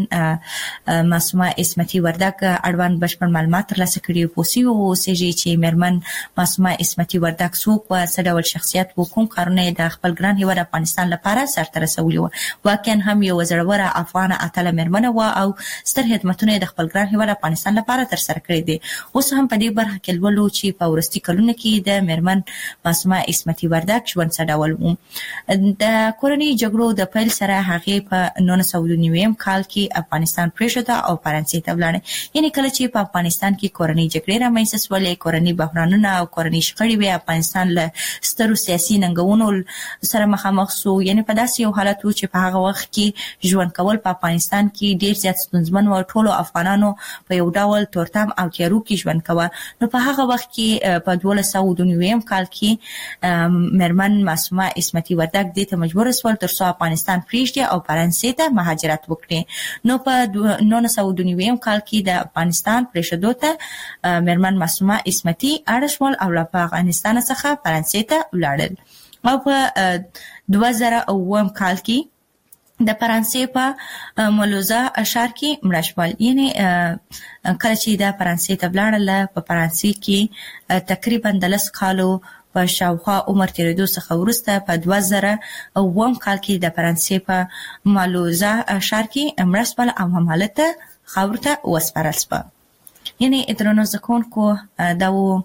معصومه اسمتي وردګ اړوند بشپړ معلومات ترلاسه کړي پوه شوي اوسئ چې میرمن معصومه اسمتي وردګ څوک وه، څه ډول شخصیت و، کوم کارونه یې د خپل ګران هیواد افغانستان لپاره سرته رسولي وه. واقعا هم یو زړوره افغانه اتله میرمنه وه او ستر خدمتونه یې د خپل ګران هیواد افغانستان لپاره ترسره کړي دي. اوس هم په دې برخه کې لولو چې په وروستي کلونو کې د میرمن معصومه اسمتي وردګ ژوند څه ډول و. د کورنۍ جګړو د پیل سره هغې په 1999 کال کې افغانستان پرېښوده او فرانسې ته ولاړه. یعنی کله چې په افغانستان کې کورنۍ جګړې رامنځته شولې، کورنۍ بحرانونه او کورنۍ شخړې وې، افغانستان له سترو سیاسي ننګونو سره مخامخ شو. یعنی په داسې یو حالت و چې په هغه وخت کې ژوند کول په افغانستان کې ډېر زیات ستونزمن و. ټولو افغانانو په یو ډول تورتم او تیارو کې ژوند کوه. نو په هغه وخت کې په 1299 کال کې میرمن معصومه اسمتي وردګ دې ته مجبور شول تر څو افغانستان پرېږدي او فرانسې ته مهاجرت وکړي. نو په 1999 کال کې د افغانستان پرېښودو ته میرمن معصومه اسمتي اړ شول او له افغانستان څخه فرانسې ته ولاړل. او په 2009 کال کې د فرانسې په مولوزا اشار کې مړ شول. یعنی کله چې د فرانسې ته ولاړل په فرانسې کې تقریبا 10 کالو په شاوخوا عمر تیریدو څخه وروسته په 2009 کال کې د فرانسې په مولوزا اشار کې مړ شول او همالته خاورته وسپارل شو. یعنی درنو زکونکو دا و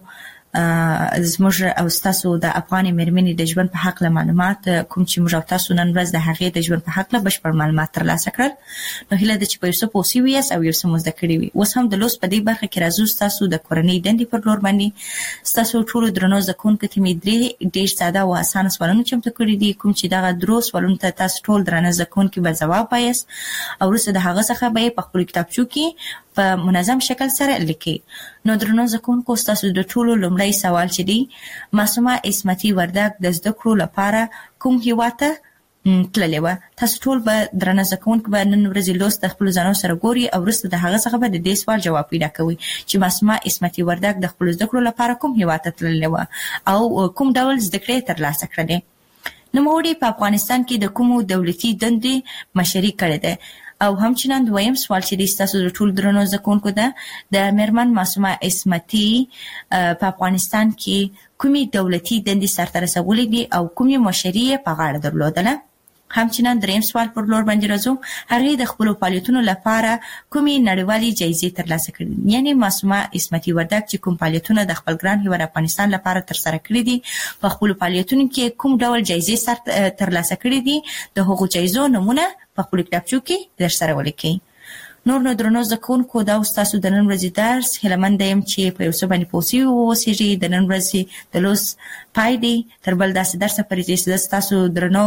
زموږ او تاسو د افغان مېرمنې د ژوند په حق له معلومات کوم چې موږ تاسو نن ورځ د هغې د ژوند په حق له بشپړ معلومات ترلاسه کړل. نو هیله ده چې په یو څه پوه شوي یاست او یو څه مو زده کړي وي. اوس هم د لوست په دې برخه کې راځو تاسو د کورنۍ دندې پر لور باندې. تاسو ټول درنو زکونکو ته مې درې ډېر ساده او اسانه سوالونه چمتو کړي دي کوم چې دغه درو سوالونو ته تاسو ټول درنه زکونکو به جواب وایاست او وروسته د هغه څخه به په خپل کتابچو کې په منظم شکل سره لیکي. نو درنو زکونکو تاسو د ټولو لومړی سوال چې دی معصومه عصمتي وردګ د زده کړو لپاره کوم هیواد ته تللې و؟ تاسو ټول به درنه زکونکو به نن ورځ لوست د خپل ځانو سره ګوري او وروسته د هغه څخه به د دې سوال جواب پیدا کوي چې معصومه عصمتي وردګ د خپل زده کړو لپاره کوم هیواد ته تللې و او کوم ډول زده کړې ترلاسه کړې. نوموړي په افغانستان کې د کومو دولتي دندې مشري کړې ده؟ او همچنان دویم سوال چې تاسو د ټول درنو زکونکو ده د میرمن معصومه عصمتي په افغانستان کې کومي دولتي دندې سرته رسولې دي او کومي مشري په غاړه درلودله؟ همچنان دریم سوال پر لور باندې راځو هغه د خپل فعالیتونو لپاره کومي نړیوالي جایزې ترلاسه کړې؟ یعنی معصومه عصمتي وردګ چې کوم فعالیتونه د خپل ګران هیواد افغانستان لپاره ترسره کړې دي په خپل فعالیتونو کې کوم ډول جایزې ترلاسه کړې دي د هغو جایزو نمونه په خپل کتابچو کې درسره ولیکئ. نور نو درنو زکونکو دا تاسو د نن ورځې درس هیلمند یم چې په یو څه باندې پوسی اوسېږي. د نن ورځې د لوست پای دی تر بل داسې درس پرې چې تاسو درنو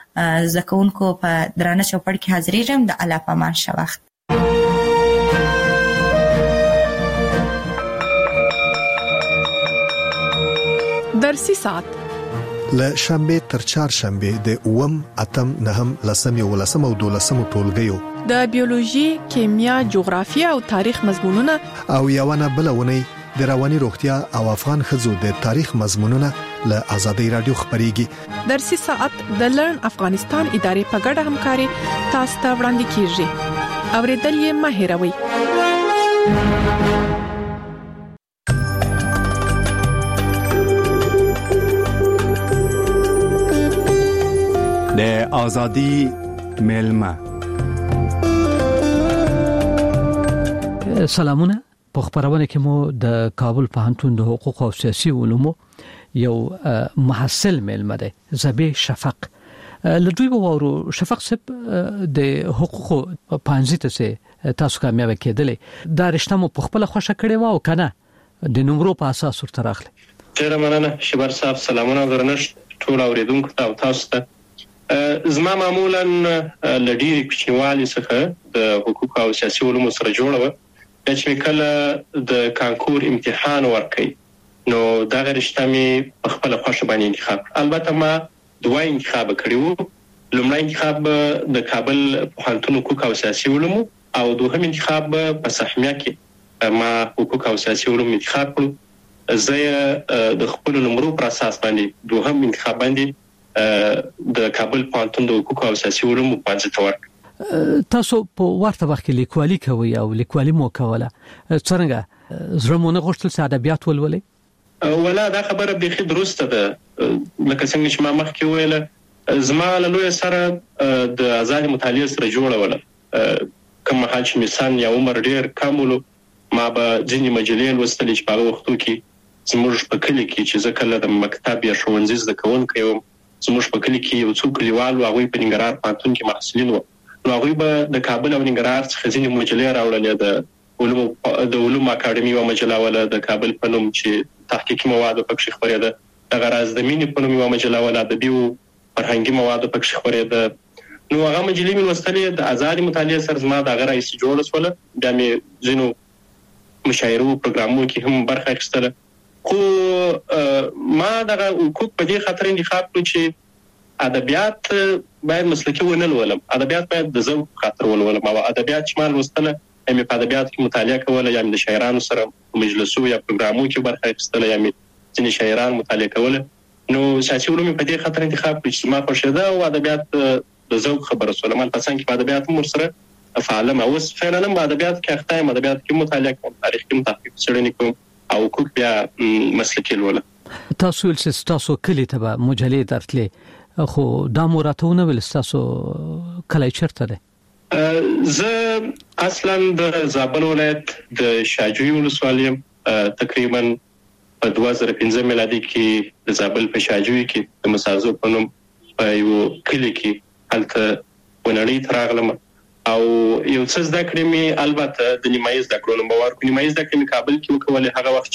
زکونکو په درانه چوپړ کې حاضرېږم. د الله پامان شه وخت. درسي ساعت له شنبه تر چهارشنبه د 8 اتم 9 10 ولسم او 12 ټولګیو د بیولوژي، کیمیا، جغرافیه او تاریخ مضمونونه او یوونه بلونه د رواني روغتیا او افغان خزو د تاریخ مضمونونه له آزادۍ رادیو خبريږي. درسي ساعت د لرن افغانستان ادارې په ګډه همکاري تاسو ته وړاندې کیږي. اوریدل یې مه هېروئ. د آزادی ملما. سلامونه. په خبرونه کې مو د کابل پوهنتون د حقوق او سیاسي علومو یو محصل ملما دی زبی شفق. لدوی وورو شفق صاحب د حقوق پانځته سه تاسو کامیاب کېدلې دا رښتا مو په خپل خوښه کړې و او کنه د نمبرو په اساس ورته راغلی؟ ډیره مننه شبر صاحب. سلامونه درنښت ټول اوریدونکو ته او تاسو ته. زما معمولا لډيري کوچنیوالي څخه د حقوق او سیاسي علومو سره جوړه و چې کله د کانکور امتحان ورکړي نو دا رښتا می په خپل خوښه باندې انتخاب. البته ما دوه انتخاب کړیو. لومړی انتخاب د کابل پوهنتون حقوق او سیاسي علومو او دوهم انتخاب په سهمیه کې ما حقوق او سیاسي علوم انتخاب کړ. زه د خپل نمبرو پر اساس باندې دوهم انتخاب باندې د کابل پوهنتون د حقوق او سیاسي علومو پانځه تور. تاسو په ورته وخت کې لیکوالي کوي او لیکوالي مو کوله څنګه زرمونه غوښتل چې ادبیات ولولئ؟ ولا دا خبره به درسته ده. لکه څنګه چې ما مخکې ویل زما له لوی سره د آزاد مطالعه سره جوړه وله. کوم حال چې مثال یا عمر ډیر کم ولو ما به ځینې مجلې لوستلې چې په وختو کې زموږ په کلی کې چې ځکه د مکتب یا ښوونځي زده کوونکي وم زموږ په کلی کې یو څو کلیوال هغوی په ننګرهار پوهنتون کې محصلین وو. نو هغوی به د کابل او ننګرهار څخه ځینې مجلې راوړلې. د علوم اکاډمي یوه مجله وله د کابل په نوم چې تحقیقي مواد پکې خپرېده. دغه راز د مینې په نوم یوه مجله وله ادبي او فرهنګي مواد پکې خپرېده. نو هغه مجلې مې لوستلې. د آزاد مطالعه سره زما دغه رئیس جوړ شوله. بیا مې ځینو مشاعرو پروګرامونو کې هم برخه اخیستله. خو ما دغه حقوق په دې خاطر انتخاب کړ چې ادبیات باید مسلکي ونه لولم. ادبیات باید د ذوق خاطر ولولم. او ادبیات چې ما لوستله مې په ادبیات کې مطالعه کوله یا د شاعرانو سره مجلسو یا پروګرامونو کې برخه اخیستله یا مې ځینې شاعران مطالعه کوله. نو سیاسي علوم په دې خاطر انتخاب کړ چې ما خوښېده او ادبیات د ذوق خبره سره مال پسند کې ادبیات مر سره فعال ما اوس فعلا ما ادبیات کې اخته ما ادبیات کې مطالعه کوم تاریخ کې تحقیق څېړنې کوم او کوم بیا مسلکي لول تاسو ول تاسو کلی ته مجلې درتلې خو دا مراتونه ول تاسو کله چرته ده زه اصلا د زابل ولایت د شاجوی ولسوالۍ تقریبا په 2015 میلادي کې د زابل په شاجوی کې د مسازو په نوم په یو کلی کې هلته ونړۍ تراغلم او یو څه زده کړې مې البته د نیمایي زده کړو نو باور کوم نیمایي زده کړې مې کابل کې وکولې هغه وخت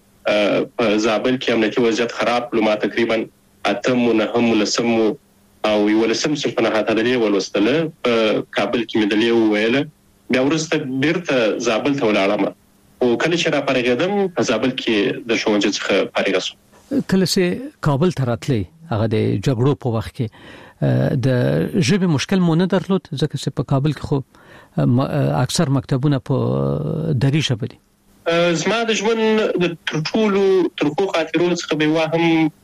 چې په زابل کې امنیتي وضعیت خراب لومه تقریبا اتم نه لسم او یو لسم په نه هاته د ولوستله په کابل کې مې د لیو ویل بیا ورسته بیرته زابل ته ولاړم او کله چې را پرېږدم په زابل کې د ښوونځي څخه فارغ شوم کله چې کابل ته راتلې هغه د جګړو په وخت کې د ژبې مشکل مو نه درلود ځکه چې په کابل کې خو اکثر مکتبونه په دری ژبه دي زما د ژوند د ټولو ترخو خاطرونو څخه به وهم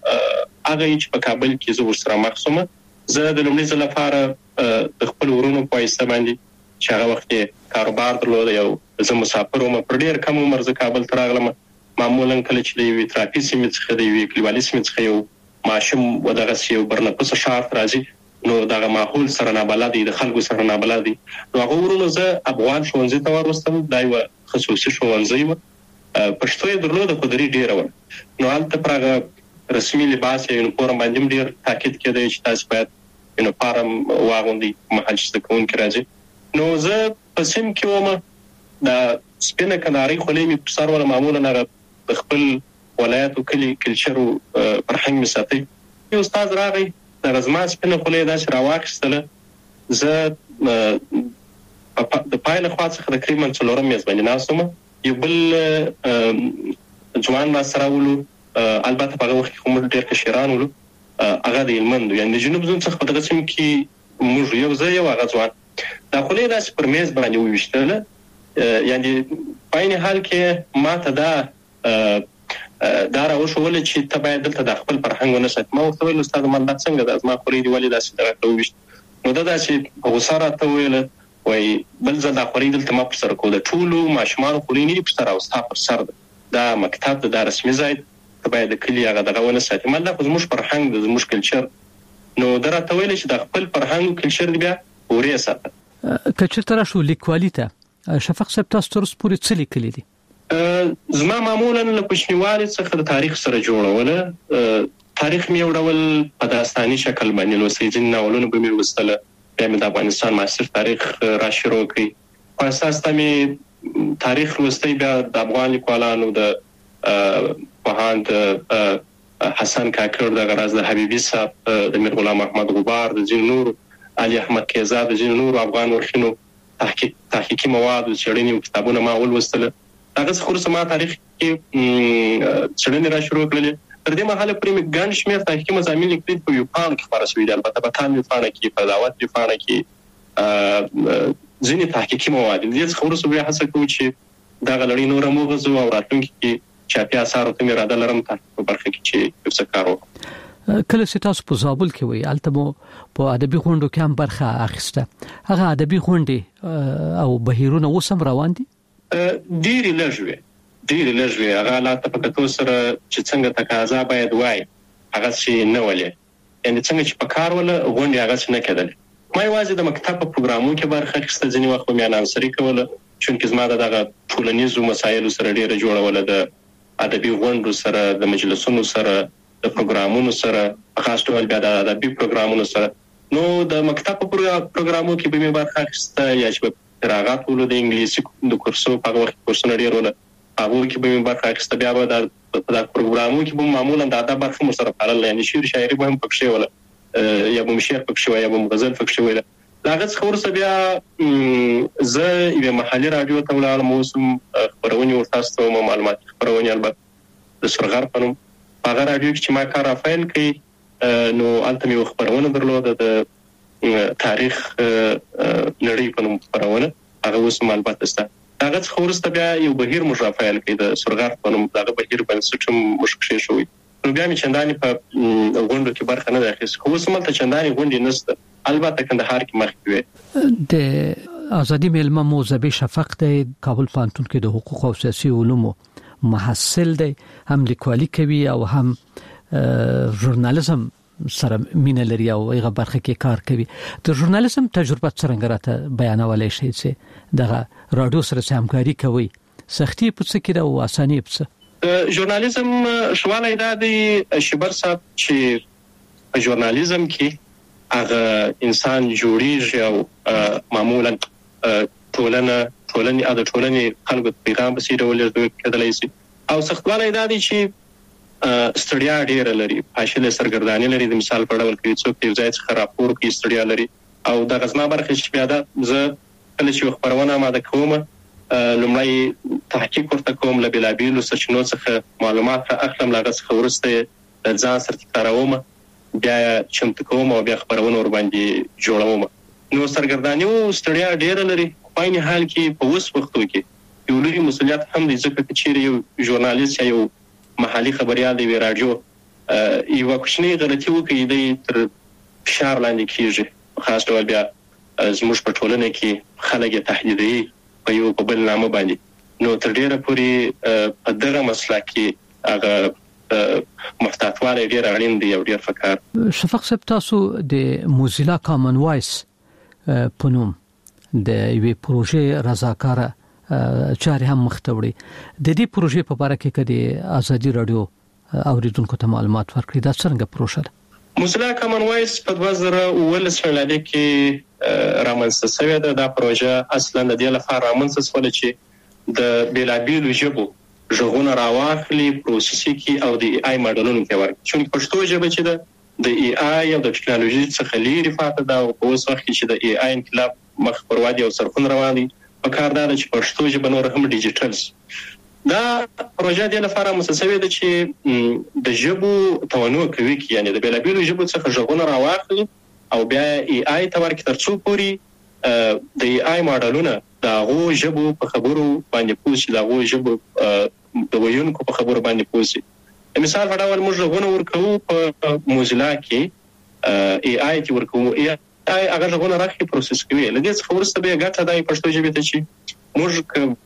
هغه چې په کابل کې زه ورسره مخ شوم زه د لومړي ځل لپاره د خپل ورونو په واسطه باندې چې هغه وخت کاروبار درلود یو زه مسافر وم پر ډیر کم عمر زه کابل ته راغلم معمولا کله چې د یوې ترافیکي سیمې څخه د یوې کلیوالي سیمې څخه یو ماشوم ودغه یو برنپوس شهر راځي نو دغه ماحول سره نه بلدي د خلکو سره نه بلدي نو هغه ورونو زه افغان ښوونځي ته ورستم دا یو خصوصي ښوونځی و پښتو یې درلود خو درې ډیره و نو هلته پرغه رسمي لباس یا یونیفورم باندې ډیر تاکید کېده چې تاسو باید یونیفورم واغوندئ مهال چې کوونکی راځي نو زه په سیم کې ومه دا سپینه کناري خولې می په سر ولا معمولا نه د خپل ولایت او کلی کلچر او فرهنګ می ساتي یو استاد راغی د رزما سپینه خولې دا چې راواخستله زه د پایله خوا څخه تقریبا څلورم میز باندې ناستم یو بل ځوان ما سره ولو البته په هغه وخت کې کوم ډېر کشران ولو هغه د علمند یعنی د جنوب زون څخه په دغه سیم کې موږ یو ځای یو هغه ځوان دا خولې داسې پر میز باندې وویشتله یعنی په عین حال کې ما ته دا راوښول چې ته باید دلته د خپل فرهنګ ونسات ما ورته ویل استاد ما دا څنګه د ازما خولې دی ولې داسې دغه وویشت نو دا داسې غوسه راته ویل وای بل ځل دا خولې دلته ما پر سر کو د ټولو ماشومان خولې نه پر سر او ستا پر سر دا مکتب د رسمي ځای ته باید د کلی هغه دغه ونسات ما دا زموږ فرهنګ د زموږ کلچر نو دا راته ویل چې د خپل فرهنګ کلچر بیا ورې ساته کچر تر شو لیکوالیته شفق صاحب تاسو تر اوسه پورې څه لیکلي دي زما معمولا له کوچنیوالي څخه د تاریخ سره جوړول تاریخ مې وړول په داستاني شکل باندې لوستل ځین ناولونه به مې وستله بیا مې د افغانستان معاصر تاریخ را شروع کړ په اساس ته مې تاریخ لوستل بیا د افغان لیکوالانو د پوهاند حسن کاکړ د غراز د حبیبي صاحب د میر غلام احمد غبار د ځین نور علي احمد کیزاد د ځین نور افغان ورخینو تحقیقي مواد او څېړنې او کتابونه ما ولوستل هغه څخه ما تاریخ کې څېړنې را شروع کړلې تر دې مهاله پرې مې ګڼ شمېر تحقیقي مضامین لیکلي په یو پاڼه کې خپاره شوي دي البته په کان پاڼه کې په دعوت پاڼه کې ځینې تحقیقي مواد دي څخه ورسره بیا هڅه کوو چې دا غلړی نور موغزو او راتلونکي کې چاپی اثر ته مې اراده لرم په برخه کې چې یو څه کار وکړم کله چې تاسو په زابل کې وي البته مو په ادبي غونډو کې هم برخه اخیسته هغه ادبي غونډې او بهیرونه وسم روان دي ډېر لږوي هغه لا ته په کتو سره چې څنګه تقاضا باید وای هغه شي نه ولې یعنی څنګه چې په کار ولا غونډې هغه څه نه کېدل ما یوازې د مکتب په پروګرامونو کې برخه اخیسته ځینې وخت مې اناونسري کوله چې زما دغه ټولنیزو مسایلو سره ډېر جوړول د ادبي غونډو سره د مجلسونو سره د پروګرامونو سره خاص ډول بیا د ادبي پروګرامونو سره نو د مکتب په پروګرامونو کې به مې برخه اخیسته یا چې فراغت ولود د انګلیسي د کورسو په وخت کورسونه ډیر ول هغه کې به مې برخه اخیسته بیا به د پروګرامونو کې به معمولا د ادب برخه مو سره فعال یعنی شعر شاعري به هم پکښې ول یا به شعر پکښې یا به غزل پکښې ول هغه څخه ورسره بیا زه یو محلي رادیو ته ولاړم موسم خبرونه ورتاسو معلومات خبرونه البته د سرغر په نوم هغه رادیو چې ما کار افایل کړي نو البته مې خبرونه درلوده د تاریخ لړۍ په نوم خبرونه هغه اوس البته ستا هغه څخه ورسته بیا یو بهیر مشرفایل کړي د سرغر په نوم دغه بهیر بنسټم مشکل شوی نو بیا مې چندانې په غونډو کې برخه نه اخیسته خو اوس ملته چندانې غونډې نشته البته کندهار کې مخکې وي. د ازادي ملما موزبي شفق د کابل پانتون کې د حقوق او سیاسي علومو محصل دی، هم لیکوالي کوي او هم ژورنالیزم سره مینه لري او هغه برخه کې کار کوي. د ژورنالیزم تجربه څنګه راته بیانولای شي چې د رادیو سره همکاري کوي؟ سختي په څه کې او اساني په څه؟ ژورنالیزم شواله دا دی شبر صاحب چې ژورنالیزم کې هغه انسان جوړیږي او معمولا ټولنې خلکو پیغام په سیده ولر کېدلای شي او سختواله دا دی چې ستړیا ډیره لري، فاصله سرګردانی لري. د مثال په ډول کې څوک یو ځای څخه راپور کوي ستړیا لري او د غزما برخه چې بیا ده زه کله چې خبرونه ماده کوم لومړی تحقیق ورته کوم، له بلابیلو سرچینو څخه معلومات اخلم، لا څخه ورسته ځان سرتیکاروم، بیا چمتو کوم او بیا خبرونه ور باندې جوړوم. نو سرګردانی او ستړیا ډیره لري. په عین حال کې په اوس وختو کې یو لوی مسؤلیت هم دی، ځکه چې یو ژورنالیست یا یو محلي خبريال دی رادیو یو کوچنی غلطي وکړي د تر فشار لاندې کیږي، خاص ډول بیا زموږ په ټولنه کې خلک تهدیدوي په یو په بل نامه باندې. نو تر ډیره پورې په دغه مسله کې هغه محتاطواله ډیر اړین دی او ډیر فکر. شفق صاحب تاسو د موزیلا کامن وایس په نوم د یوې پروژې رضاکاره چاري هم مختوړي. د دې پروژې په اړه کې کدي ازادي رادیو اوریدونکو ته معلومات ورکړي. دا څنګه پروژه ده؟ موزیلا کامن وایس په 2019 میلادي کې رامنځته شوې ده. دا پروژه اصلا د دې لپاره رامنځته شوه چې د بیلابیلو ژبو ژغونه راواخلي، پروسس کې او د ای آی ماډلونو کې ورکړي. چې پښتو ژبه چې د ای آی او د ټکنالوژي څخه لري فاته دا او اوس وخت چې د ای آی انقلاب مخ پر وادي او سرخون روان دي، په کار دا چې پښتو ژبه نور هم ډیجیټل دا پروژه د لپاره مسلسله ده چې د ژبو تنوع کوي، یعنی د بیلابیلو ژبو څخه ژغونه راواخلي او بیا ای آی ته ورکړي ترڅو پوری د ای آی ماډلونه د غو ژبو په خبرو باندې پوښي، د غو ژبو د ویونکو په خبرو باندې پوښي. مثال په ډول موږ ژغونه ورکوو په موزیلا کې ای آی کې ورکوو، ای هغه ژغونه راخي پروسس کوي. لږ څه ورسته به ګټه د پښتو ژبې ته چې موږ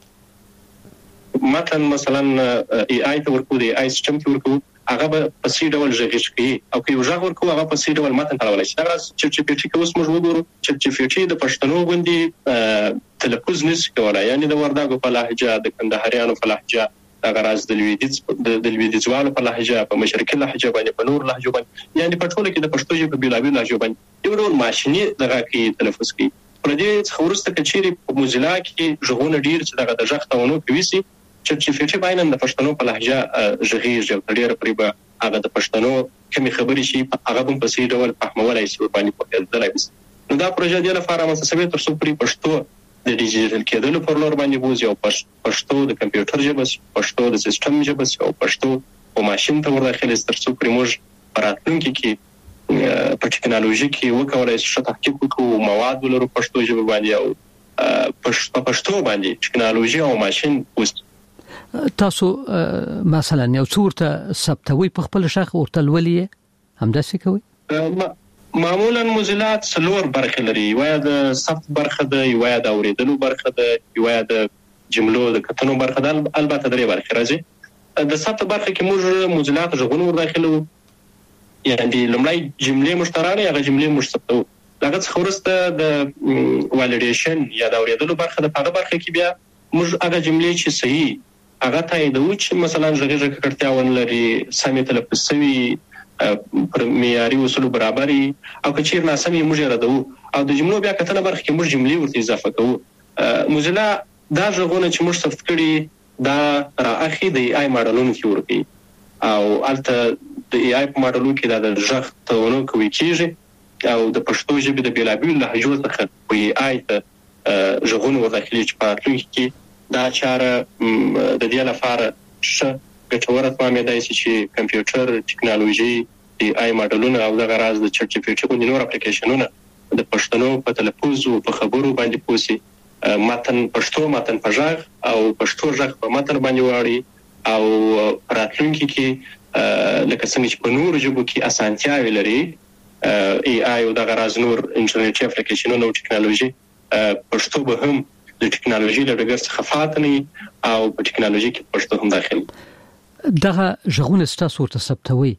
متن مثلا ای آی ته ورکو، د آی سیستم کې ورکو، هغه به په سي ډول ژغیش کوي او که یو ژغ ورکو هغه په سي ډول متن تلولای شي. دا چې پی ټی کې اوس موږ وګورو چې پی ټی د پښتنو غوندي تلفظ نشي کولای، یعنی د ورداګو په لهجه، د کندهاریانو په لهجه، د غراز د لویدیځوالو په لهجه، په مشرقي لهجه باندې، په نور لهجه باندې، یعنی په ټوله کې د پښتو ژبې بلابل لهجه باندې یو ډول ماشيني دغه کې تلفظ کوي. پر دې څورسته کچيري په موزیلا کې ژغونه ډیر چې دغه د ژغ تاونو کوي سي چې فیټي باندې د پښتنو په لهجه ژغیږي ډیر پرې به هغه د پښتنو کومي خبرې شي هغه هم په سي ډول فهمولای شي باندې په دلای. نو دا پروژه د لپاره مسسبه تر څو پرې پښتو د ډیجیټل کېدلو پر لور باندې بوزي او پښتو د کمپیوټر ژبه، پښتو د سیستم ژبه او پښتو په ماشين ته ورداخل تر څو پرې موږ راتلونکي کې په ټکنالوژي کې وکولای شو تحقیق وکړو، مواد ولرو پښتو ژبه باندې او پښتو باندې ټکنالوژي او ماشين وست. تاسو مثلا یو څورته ثبتوي په خپل شخص ورتلولې همداسې کوي؟ معمولا موزیلا څلور برخې لري، یو د ثبت برخه ده، یو د اوریدلو برخه ده، یو د جملو د کتنو برخه ده، البته درې برخې راځي. د ثبت برخه کې موږ موزیلا ته ژغون ورداخلو، یعنی لمړی جملې مشترانه هغه جملې مشترکو. دغه څخه ورسته د والیډیشن یا د اوریدلو برخه ده، په هغه برخه کې بیا موږ هغه جملې چې صحیح هغه تایید چې مثلا ژغه کړتیا ونلري، سمې تلفظ شوی، پر معیاري اصول برابرۍ او کچیر ناسمي موږ ردو او د جملو بیا کتنه برخه کې موږ جملې ورته اضافه کوو. موزیلا دا ژغونه چې موږ ثبت کړي دا راخي د ای آی ماډلونو کې ورکي او البته د ای آی په ماډلونو کې د ژغ تونو کوي کیږي او د پښتو ژبې د بیلابیل لهجو څخه په ای آی ته ژغونه ورداخلي چې په راتلونکي کې دا چاره د دې لپاره ښه ګټوره تمامېدای شي چې کمپیوټر ټکنالوژي د آی ماډلونه او د غراز د چټ جی پی ټي باندې نور اپلیکیشنونه د پښتنو په تلفظ او په خبرو باندې پوسی، متن پښتو متن په ژغ او پښتو ژغ په متن باندې واړي او راتلونکي کې لکه څنګه چې په نور ژبو کې اسانتیاوي لري ای آی او د غراز نور انټرنیټي اپلیکیشنونو او ټکنالوژي پښتو به هم د ټکنالوژي له ډګر څخه فاتني او په ټکنالوژي کې پښتو هم داخل دغه ژغون ستاسو ورته ثبتوي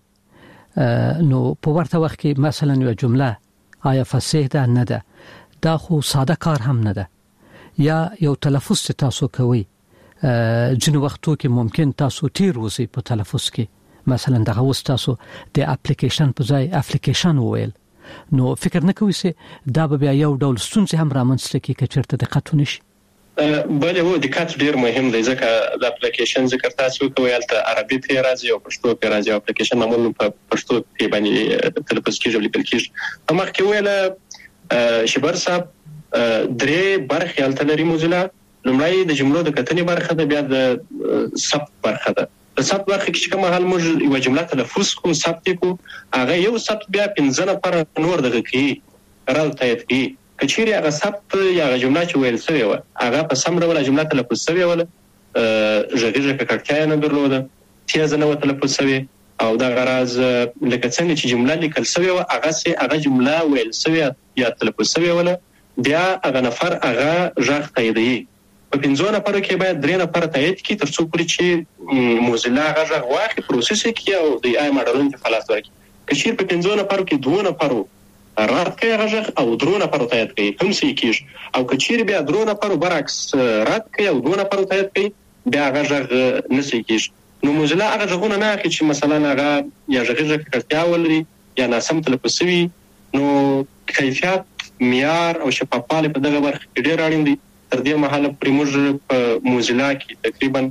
نو په ورته وخت کې مثلا یو جمله آیا فصیح ده نه ده دا خو ساده کار هم نه ده یا یو تلفظ تاسو کوي ځینې وختو کې ممکن تاسو تیر وځي په تلفظ کې مثلا دغه وستاسو د اپلیکیشن په ځای اپلیکیشن وویل نو فکر نه کوي چې دا به یو ډول ستونزې هم رامنځته کوي چې چیرته دقت ونشي بله هو دقت ډیر مهم دی ځکه د اپلیکیشن ذکر تاسو کوي البته عربي په راځي او پښتو په راځي اپلیکیشن معمولا په پښتو کې باندې تلفظ کیږي لیکل کیږي هم کې ویله شبر صاحب درې برخې الته لري موزیلا لومړی د جملو د کتنې برخه ده بیا د ثبت برخه ده د ثبت برخه کې کوم حال موږ یو جمله تلفظ کو ثبت کو هغه یو ثبت بیا 15 نفر نور دغه کې راځي ته کچېری هغه ثبت یا جمله چې ویل شوی و هغه په سم ډول جمله تلفظ شوی و ژغیږي کړکۍ نه درلوده تیز نه و تلفظ شوی او دا غراز لکه څنګه چې جمله لیکل شوی و هغه جمله ویل شوی یا تلفظ شوی و بیا هغه نفر هغه ژغ تاییدي په 15 نفر کې باید 3 نفر تایید کی ترڅو پورې چې موزیلا هغه ژغ واخلي پروسس کې او د آی ماډلونو په خلاص ورکړي کچېر په 15 نفر کې 2 نفر رات کوي هغه او 2 نفر تایید کوي هم سې کیږي او کچېر بیا 2 نفر برعکس رات کوي او 2 نفر تایید کوي بیا هغه ژغ نسې کیږي نو موزیلا هغه ژغونه نه اخلي چې مثلا هغه یا ژغیږي کړتیا ولري یا ناسم تلفظ شوی نو کیفیت معیار او شفافیت په دغه برخه کې ډیر اړین دي تر دې مهاله پرې موږ په موزیلا کې تقریبا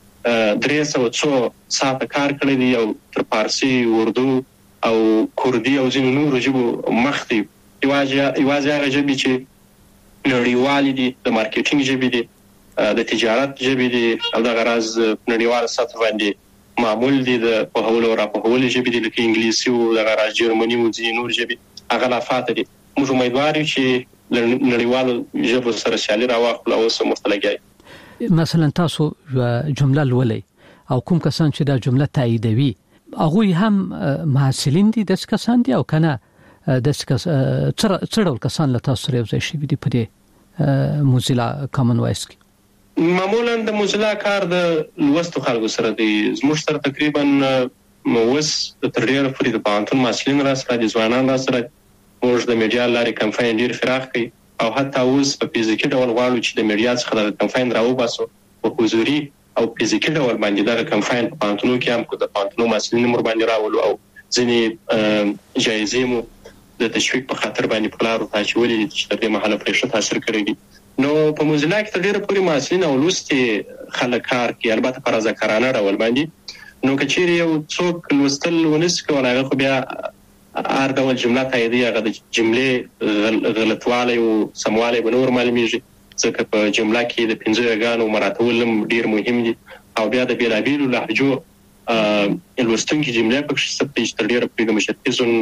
300 ساعت کار کړی دی او تر فارسی اردو او کوردي او ځینو نورو ژبو مخ دی یوازې هغه ژبې چې نړیوالې دي د مارکیټینګ ژبې دي د تجارت ژبې دي او د غراز نړیوال سطح باندې معمول دي د پوهولو را پوهولو ژبې دي لکه انګلیسي او د غراز جرمني او ځینو نور ژبې هغه لا فاته دي موږ امیدوار یو چې نړیوالو ژبو سره سیالي راوخلو او سم مختلفي مثلا تاسو جمله لولئ او کوم کسان چې دا جمله تاییدوي هغه هم محصلین دي د کسان دي او کنه د څړول کسان له تاسو سره یو ځای شي دي په دې موزیلا کامن وایس کې معمولا د موزیلا کار د لوستو خلکو سره دی زموږ سره تقریبا موس د ترډیر فری د پانتون محصلین را سره د ځوانان را سره موږ د میډیا لارې کمپاین ډیر فراخ کړي او حتی اوس په فزیکي ډول غواړو چې د میډیا څخه د کمپاین راوباسو په حضوري او فزیکي ډول باندې دا کمپاین په پانتونو کې هم کو د پانتونو مسلې نمبر باندې راولو او ځینې جایزې مو د تشویق په خاطر باندې پلارو تاچولې چې تر دې مهاله پرې ښه تاثیر کړی دي نو په موزیلا کې ډېر پورې مسلې او لوستي خلک کار کوي البته پر ځکرانه ډول باندې نو کچېری یو څوک لوستل ونس کوي هغه خو بیا هر ډول جمله تاییدي هغه د جملې غلطوالی او سموالی به نور معلومیږي ځکه په جمله کې د 15 غانو مراتب ډیر مهم دي او بیا د بیلابیلو لهجو لوستونکي جمله پکې ثبت چې تر ډیره په د مشترکزون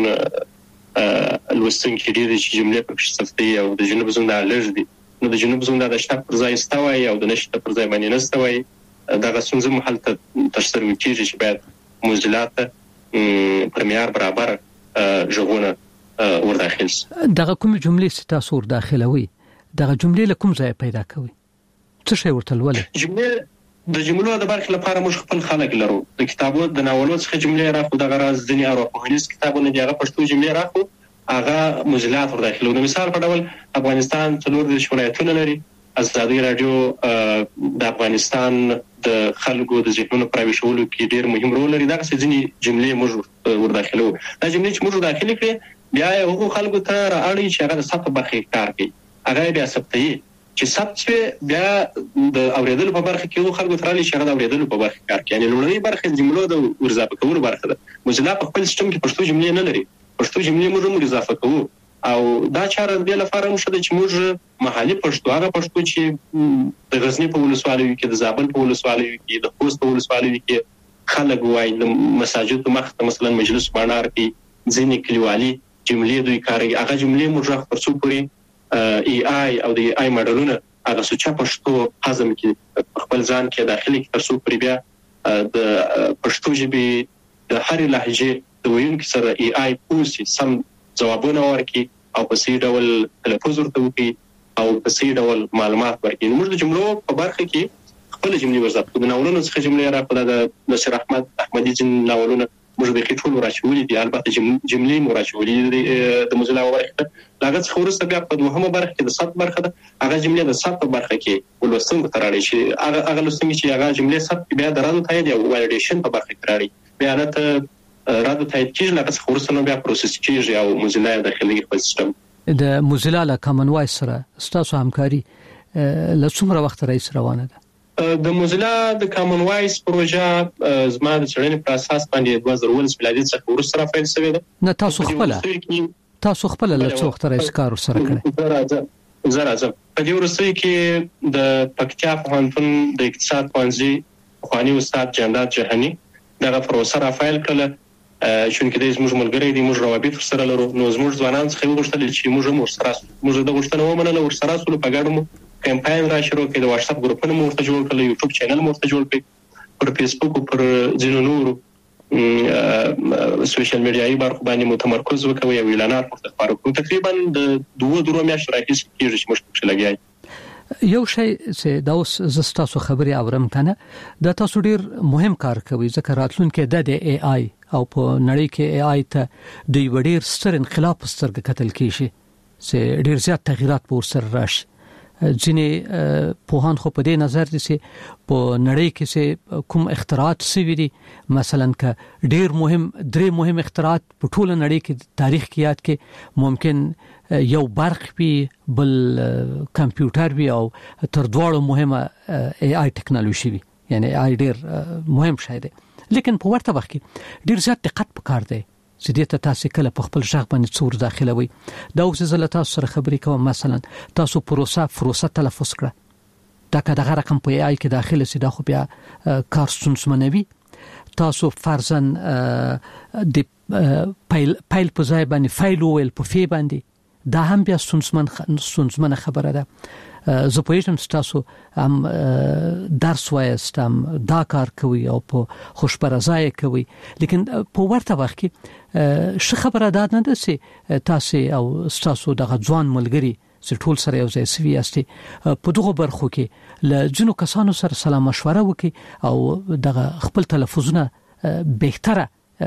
لوستونکي ډیر چې جمله پکې ثبت او د جنوب زون د لږ دي نو د جنوب زون د شته پر ځای استوي او د نشته پر ځای باندې نستوي دغه څنګه محل ته تشتر کیږي چې باید موزیلا ته پرمیار برابر ژغونه ورداخل دغه کوم جملې تاسو ورداخلوي دغه جملې له کوم ځای پیدا کوي څه شی ورته ولې د جملو د برخې لپاره موږ خپل خلک لرو د کتابونو د ناولونو څخه جملې راخو د غراز ځینې ارواپوهنیز کتابونه دی هغه پښتو جملې راخو هغه موزیلات ورداخلو د مثال په ډول افغانستان څلور د ولایتونه لري ازادي رادیو د افغانستان د خلکو د ذهنونو پراویشولو کې ډیر مهم رول لري دا ځینې جملې موږ ورداخلو دا جملې چې موږ داخلي کړې بیا هغه خلکو ته راړي چې هغه د ثبت برخې کار کوي هغه بیا ثبتي چې ثبت بیا د اوریدلو په برخه کې خلکو ته راړي چې هغه د اوریدلو په برخه کار کوي یعنی لومړی برخه جملو د ورزاپه کولو برخه ده موزیلا په خپل سیستم کې پښتو جملې نه لري پښتو جملې موږ اضافه کوو او دا چاره د لپاره مشته چې موږ محلي پښتو هغه پښتو چې د غزنی په ولسوالۍ کې د زابل په ولسوالۍ کې د خوست په ولسوالۍ کې خلک وایي د مساجد مخ مثلا مجلس بانار کې ځینې کلیوالي جملې دوی کاروي هغه جملې موږ ترڅو پورې ای آی او د ای آی ماډلونه هغه سوچا پښتو هضم کې خپل ځان کې داخلي ترڅو پورې بیا د پښتو ژبې د هر لهجه د ویونکو سره ای آی پوسی سم ځوابونه ورکړي او په صحیح ډول تلفظ ورته وکړي او په صحیح ډول معلومات ورکړي. موږ د جملو په برخه کې خپل جملې وضاحت د ناولونو څخه جملې راغله د نصر احمد احمدي ځین ناولونه موږ به کې ټول راچولې دي. البته جملې مو راچولې دي د موزیلا برخه لاغت خورسته بیا په دوهمه برخه کې د صد برخه ده. هغه جملې د صد په برخه کې ولوستونکو ته راړي چې هغه لوستونکي چې هغه جملې صد بیا درادو تایید او وایډیشن په برخه کې راړي بیا نه رادو تایید کیږي لاغت خورسته نو بیا پروسس کیږي او موزیلا داخلي خپل سیستم د موزیلا له کامن وایس سره ستاسو همکاري له څومره وخت راځي روانه ده؟ د موزیلا د کامن وایس پروژه زما د څېړنې په اساس باندې 2019 میلادي څخه وروسته راپیل شوې ده. نه تاسو خپل له څو وخت راځي کار سره کړی؟ زه راځم په دې وروسته کې د پکتیا پوهنتون د اقتصاد پوهنځي خواني استاد جندات جهاني دغه پروسه راپیل کړله چونکې د زموږ ملګری دي موږ روابط سره لرو نو زموږ ځوانان څخه وغوښتل چې موږ د غوښتنه ومنله ورسره سره په ګډه مو کمپاین را شروع کړ. د واتس اپ ګروپونه مو ورته جوړ کړل، یوټیوب چینل مو ورته جوړ کړ، پر فیسبوک او پر ځینو نورو سوشل میډیایي برخو باندې متمرکز وکوي او اعلانات ورته خپاره کړو. تقریبا د 2 میاشتو راهیسې کېږي چې موږ په لګیای. یو شی چې دا اوس زستاسو خبري اورم کنه دا تاسو ډیر مهم کار کوي ځکه راتلونکي د اي اي او په نړۍ کې اي اي ته د وړیر ستر انقلاب سترګه کتل کیږي چې ډیر زیات تغیرات په سر راشي. ځینې پوهان خو په دې نظر دي چې په نړۍ کې چې کوم اختراعات سوي دي مثلا ک ډیر مهم اختراعات په ټوله نړۍ کې تاریخ کې یاد کې ممکن یو برق وي بل کمپیوټر وي او تر دواړو مهمه اي اي ټیکنالوژي وي یعنی اي ډیر مهم شی دی. لیکن په ورته وخت کې ډیر زیات دقت پکار دی چې دې ته تاسو کله په خپل ځخ باندې څور داخلوي. دا اوس زه له تاسو سره خبرې کوم مثلا تاسو پروسه تلفظ کړه دا که دغه رقم په اي اي کې داخله سي دا خو بیا کار ستونزمنوي. تاسو فرضاً د فایل په ځای باندې فایل ویل په فی باندې دا هم بیا ستونزمنه خبره ده. زه پوهیږم چې تاسو هم درس وایست هم دا کار کوي او په خوشبرزای کوي لیکن په ورته وخت کې څه خبره ده نه ده چې تاسو او تاسو دغه ځوان ملګری چې ټول سره یو ځای سوي یاستي په دغه برخو کې ل جنو کسانو سره سلام مشوره وکي او دغه خپل تلفظونه بهتره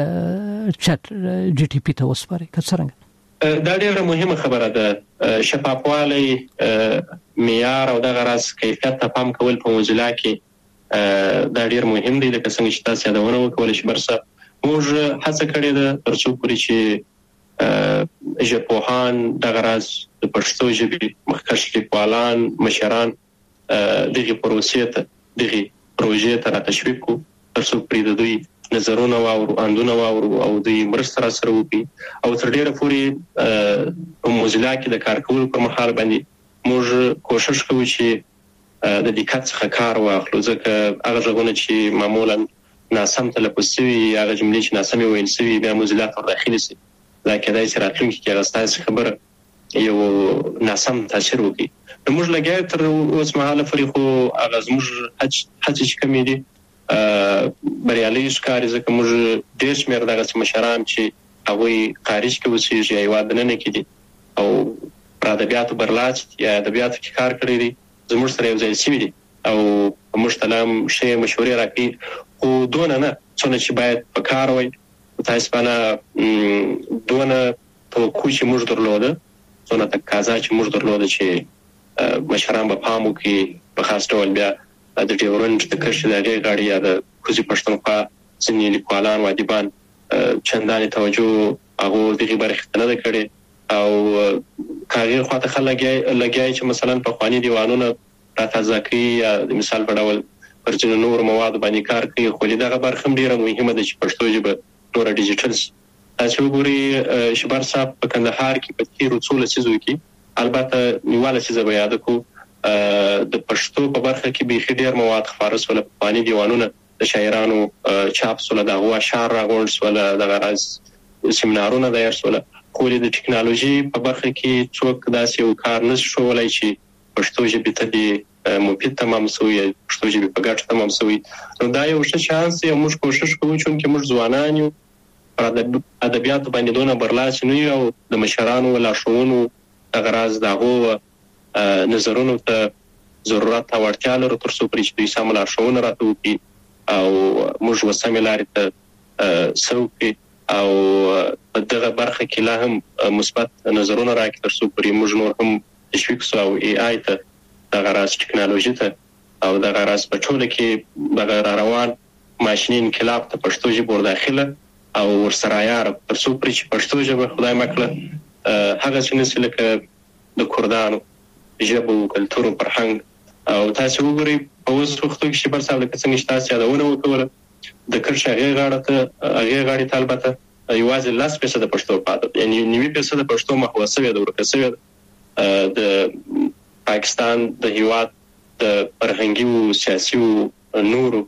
چت جی ټی پی ته وسپاري کڅرنګ. دا ډیره مهمه خبره ده. شفافوالی معیار او دغه راز کیفیت ته پام کول په موزیلا کې دا ډیر مهم دی. لکه څنګه چې تاسو یادونه وکول چې برسه موږ هڅه کړې ده ترڅو پوری چې ژبپوهان دغه راز د پښتو ژبې مخکښ لیکوالان مشران دغه پروژې ته را تشویق کو ترڅو پوری د دوی نظرونه او اندونه او د مرسته سره وکړي او تر ډیره پورې موزیلا کې د کار کولو پر مهال باندې موږ کوشش کوو چې د دقت څخه کار واخلو ځکه هغه ځایونه چې معمولا ناسم تلفظ شوی هغه جملې چې ناسم ویل شوی بیا موزیلا ته داخلي شي دا کېدای شي راتلونکي کې هغه ستاسو خبره یو ناسم تاثیر وکړي. موږ لګیا تر اوس مهاله فريق هغه زموږ هڅې کمې دي بریالي ښکاري ځکه موږ ډېر شمېر دغه مشران چې هغه خارج کې اوسېږي یا وداننه کې دي او پر ادبیاتو برلاس یا ادبیاتو کې کار کړی دي زموږ سره یو ځای شوي دي او موږ ته هم شی مشورې راکړي خو دونه نه څونه چې باید په کار وای تاسو باندې دونه توقع چې موږ درلوده څونه تقاضا چې موږ درلوده چې مشران په پام وکړي په خاص ډول بیا د ډیورنډ د کرښې د غاړې یا د کوزي پښتونخوا ځینې لیکوالان او ادیبان چندانې توجه هغه دغه برخه نه کړي او کاغیر خواته خلک لګیای چې مثلا په خواني دیوانونه راتازه کوي یا مثال په ډول پر ځینو نور مواد باندې کار کوي خو دغه برخه ډیره مهمه ده چې پښتو ژبه نور ډیجیټل تاسو وګورئ شبر صاحب په کندهار کې په تیرو څو لسیزو کې البته نیواله څه زبیا ده کو د پښتو په برخه کې به ډیر مواد خبره سول په باندې دیوانونه د شاعرانو چاپ سول د هوا شعر راغونډ سول د غرض سیمینارونه دایر سول خو د ټکنالوژي په برخه کې څوک داسې یو کار نشو ولای چې پښتو ژبه ته د مفید تمام سوی پښتو ژبه په ګټه تمام سوی نو دا یو ښه شانس یو موږ کوشش کوو چې موږ ځوانان یو پر ادبیاتو باندې دونه برلاسی نه یو د مشرانو لارښوونو غرض دغه نظرونو ته ضرورت او اړتیا لري تر څو پرې چې دوی سم لارښوونه راته وکړي او موږ وسمې لارې ته سوکي او په دغه برخه کې لا هم مثبت نظرونه راکړي تر څو پرې موږ نور هم تشویق سو او ای آی ته دغه راز ټکنالوژي ته او دغه راز په ټوله کې دغه روان ماشیني انقلاب ته پښتو ژبه ورداخله او ورسره یار تر څو پرې چې پښتو ژبه خدای مکړه هغه څه لکه د کوردانو ژبه او کلتور او فرهنګ او تاسو وګورئ په اوس وخت کې چې بر صاحب لکه څنګه تاسو یادونه وکړه د کرښه هغه غاړه ته البته یوازې 10% د پښتو پاتې یعنی 90% د پښتو محوسه د ورکسوي د پاکستان د هیواد د فرهنګي او سیاسي او نورو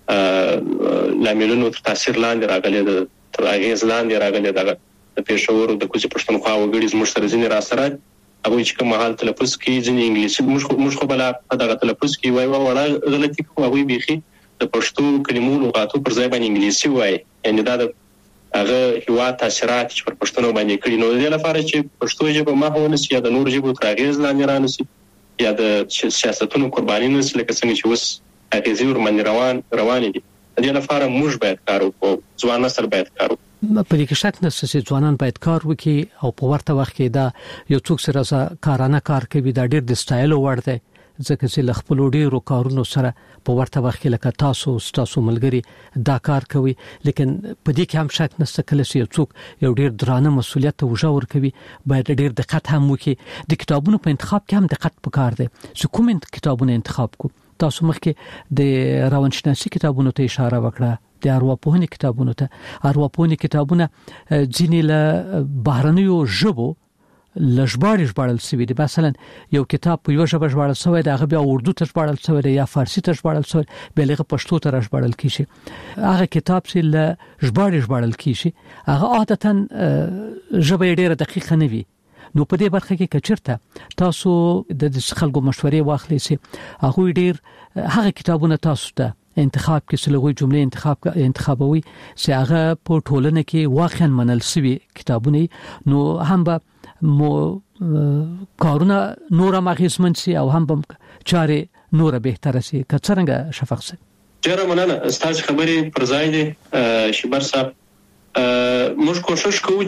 لاملونو تر تاثیر لاندې راغلي د تر اغیز لاندې راغلي د پېښور د کوڅې پښتونخوا وګړي زموږ سره ځینې را سره هغه چې کوم حال تلفظ کې ځینې انګلیسي موږ خو بلا په دغه تلفظ کې وایو وړه غلطي کوو هغه بيخي د پښتو کلمو لغاتو پر ځای باندې انګلیسي وایي یعنی دا د هغه هیواد تاثیرات چې پر پښتون باندې کړي نو د لپاره چې پښتو ژبه ما هو نسی یا د نور ژبو تر اغیز لاندې را نسی یا د سیاستونو قرباني نسی لکه څنګه چې اوس اغیزې ور باندې روان دي د دې لپاره موږ باید کار وکړو ځوان نسل باید کار وکړي په دې کې شک نشته چې ځوانان باید کار وکړي او په ورته وخت کې دا یو څوک سره کارانه کار کوي دا ډېر د سټایل ورته ځکه چې لخپل ډیرو کارونو سره په ورته وخت کې لکه تاسو ملګری دا کار کوي لیکن په دې کې هم شک نشته کله چې یو څوک یو ډیر درانه مسولیت ته وژور کوي باید ډیر دقت هم وکړي د کتابونو په انتخاب کې هم دقت پکار دی چې کوم کتابونه انتخاب کو تاسو مخکې د روانشناسي کتابونو ته اشاره وکړه د ارواپوهنې کتابونو ته ارواپوهنې کتابونه ځینې له بهرنیو ژبو لژباړل شوی دی مثلا یو کتاب په یو ژبه ژباړل شوی دی هغه بیا اردو ته ژباړل شوی دی یا فارسی ته ژباړل شوی بیا لغه پښتو ته ژباړل کیږي هغه کتاب چې له ژباړل کیږي هغه عادتاً ژبه ډیره دقیقه نه وي نو په دې برخه کې کچرته تاسو د خلکو مشورې واخلئ چې هغه ډیر هغه کتابونه تاسو ته انتخاب کې سلوي جمله انتخابوي چې هغه په ټولنه کې واقعا منل شوی کتابونه نو هم به مو کارونه نور ماخیسمن سي او هم به چاره نور بهتر سي کڅرنګ شفق سي ډیره مننه استاد خبرې پر ځای دي شبر صاحب موږ کوشش کوو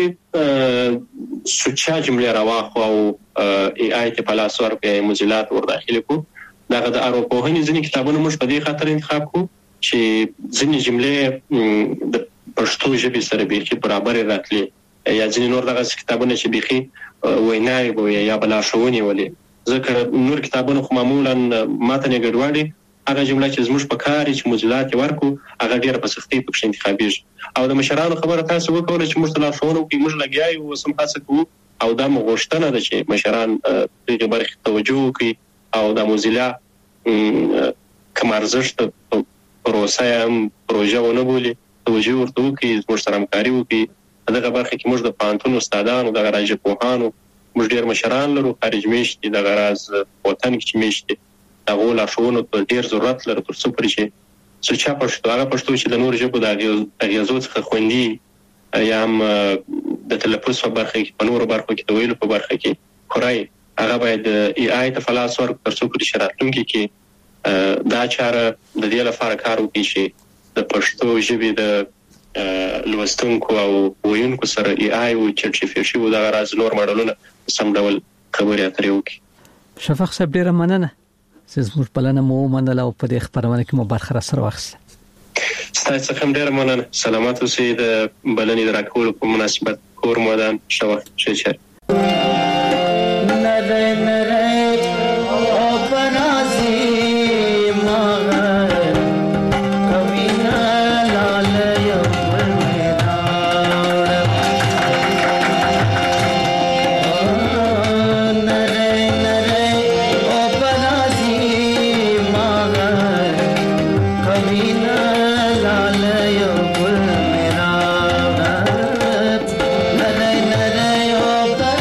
چې سوچا جمله راواخو او ای آی ته په لاس ورکړي موزیلات ورداخله کو دغه د اروپوهنې ځینې کتابونه موږ په دې خاطر انتخاب کوو چې ځینې جملې د پښتو ژبې سره به برابر راتلي یا ځینې نور دغه کتابونه چې بيخي ویناي وي یا بلاشونی ولي ځکه نور کتابونه خو معمولا ماته نه ګډوډي هغه جمله چې زموږ په کار چې موزیلات ورکو هغه ډیره په سختۍ پکې انتخابیږي او د مشرانو خبره تاسو وکړه چې موږ تلاشونه کوي موږ لګیایو او سم خاصه کوو او دا مغوښتنه ده چې مشران دغه برخه توجه کوي او د موزیلا کوم ارزښت پروسه هم پروژه ونه بولي توجه ورته کوي زموږ سره همکاري کوي دغه برخه کې موږ د پانتون استادانو د راځي پوهانو موږ ډیر مشران لرو خارج میشتي د غراز وطن کې میشتي هغه لارښوونو ته ډیر ضرورت لري تر څو پرې چې سوچا پښتو چې د نور ژبو د اغیزو څخه خوندي یا هم د تلفظ په برخه کې په نورو برخو کې د ویلو په برخه کې خورای هغه باید ای آی ته فلاس ورک تر څو پرې شراتونکي کې دا چاره د دې لپاره کار وکړي چې د پښتو ژبې د لوستونکو او ویونکو سره ای آی او چرچفي شي او د غراز نور ماډلونه سم ډول خبرې اترې وکړي شفق صاحب ډیره مننه چې زموږ بلنه مو منل او په دې خبرونه کې مو برخه سره واخیسته ستاسو څخه ډیره مننه سلامات اوسئ د بلنې راکول په مناسبت کور مودان شوه شي Nare nare o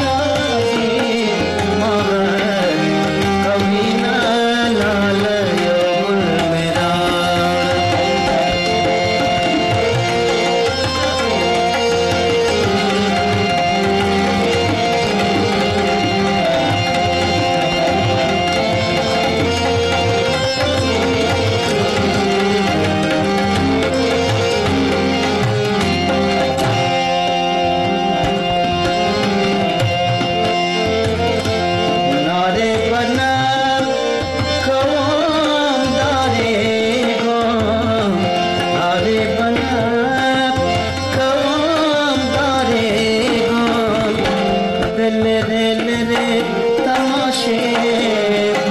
तेरे तमाशे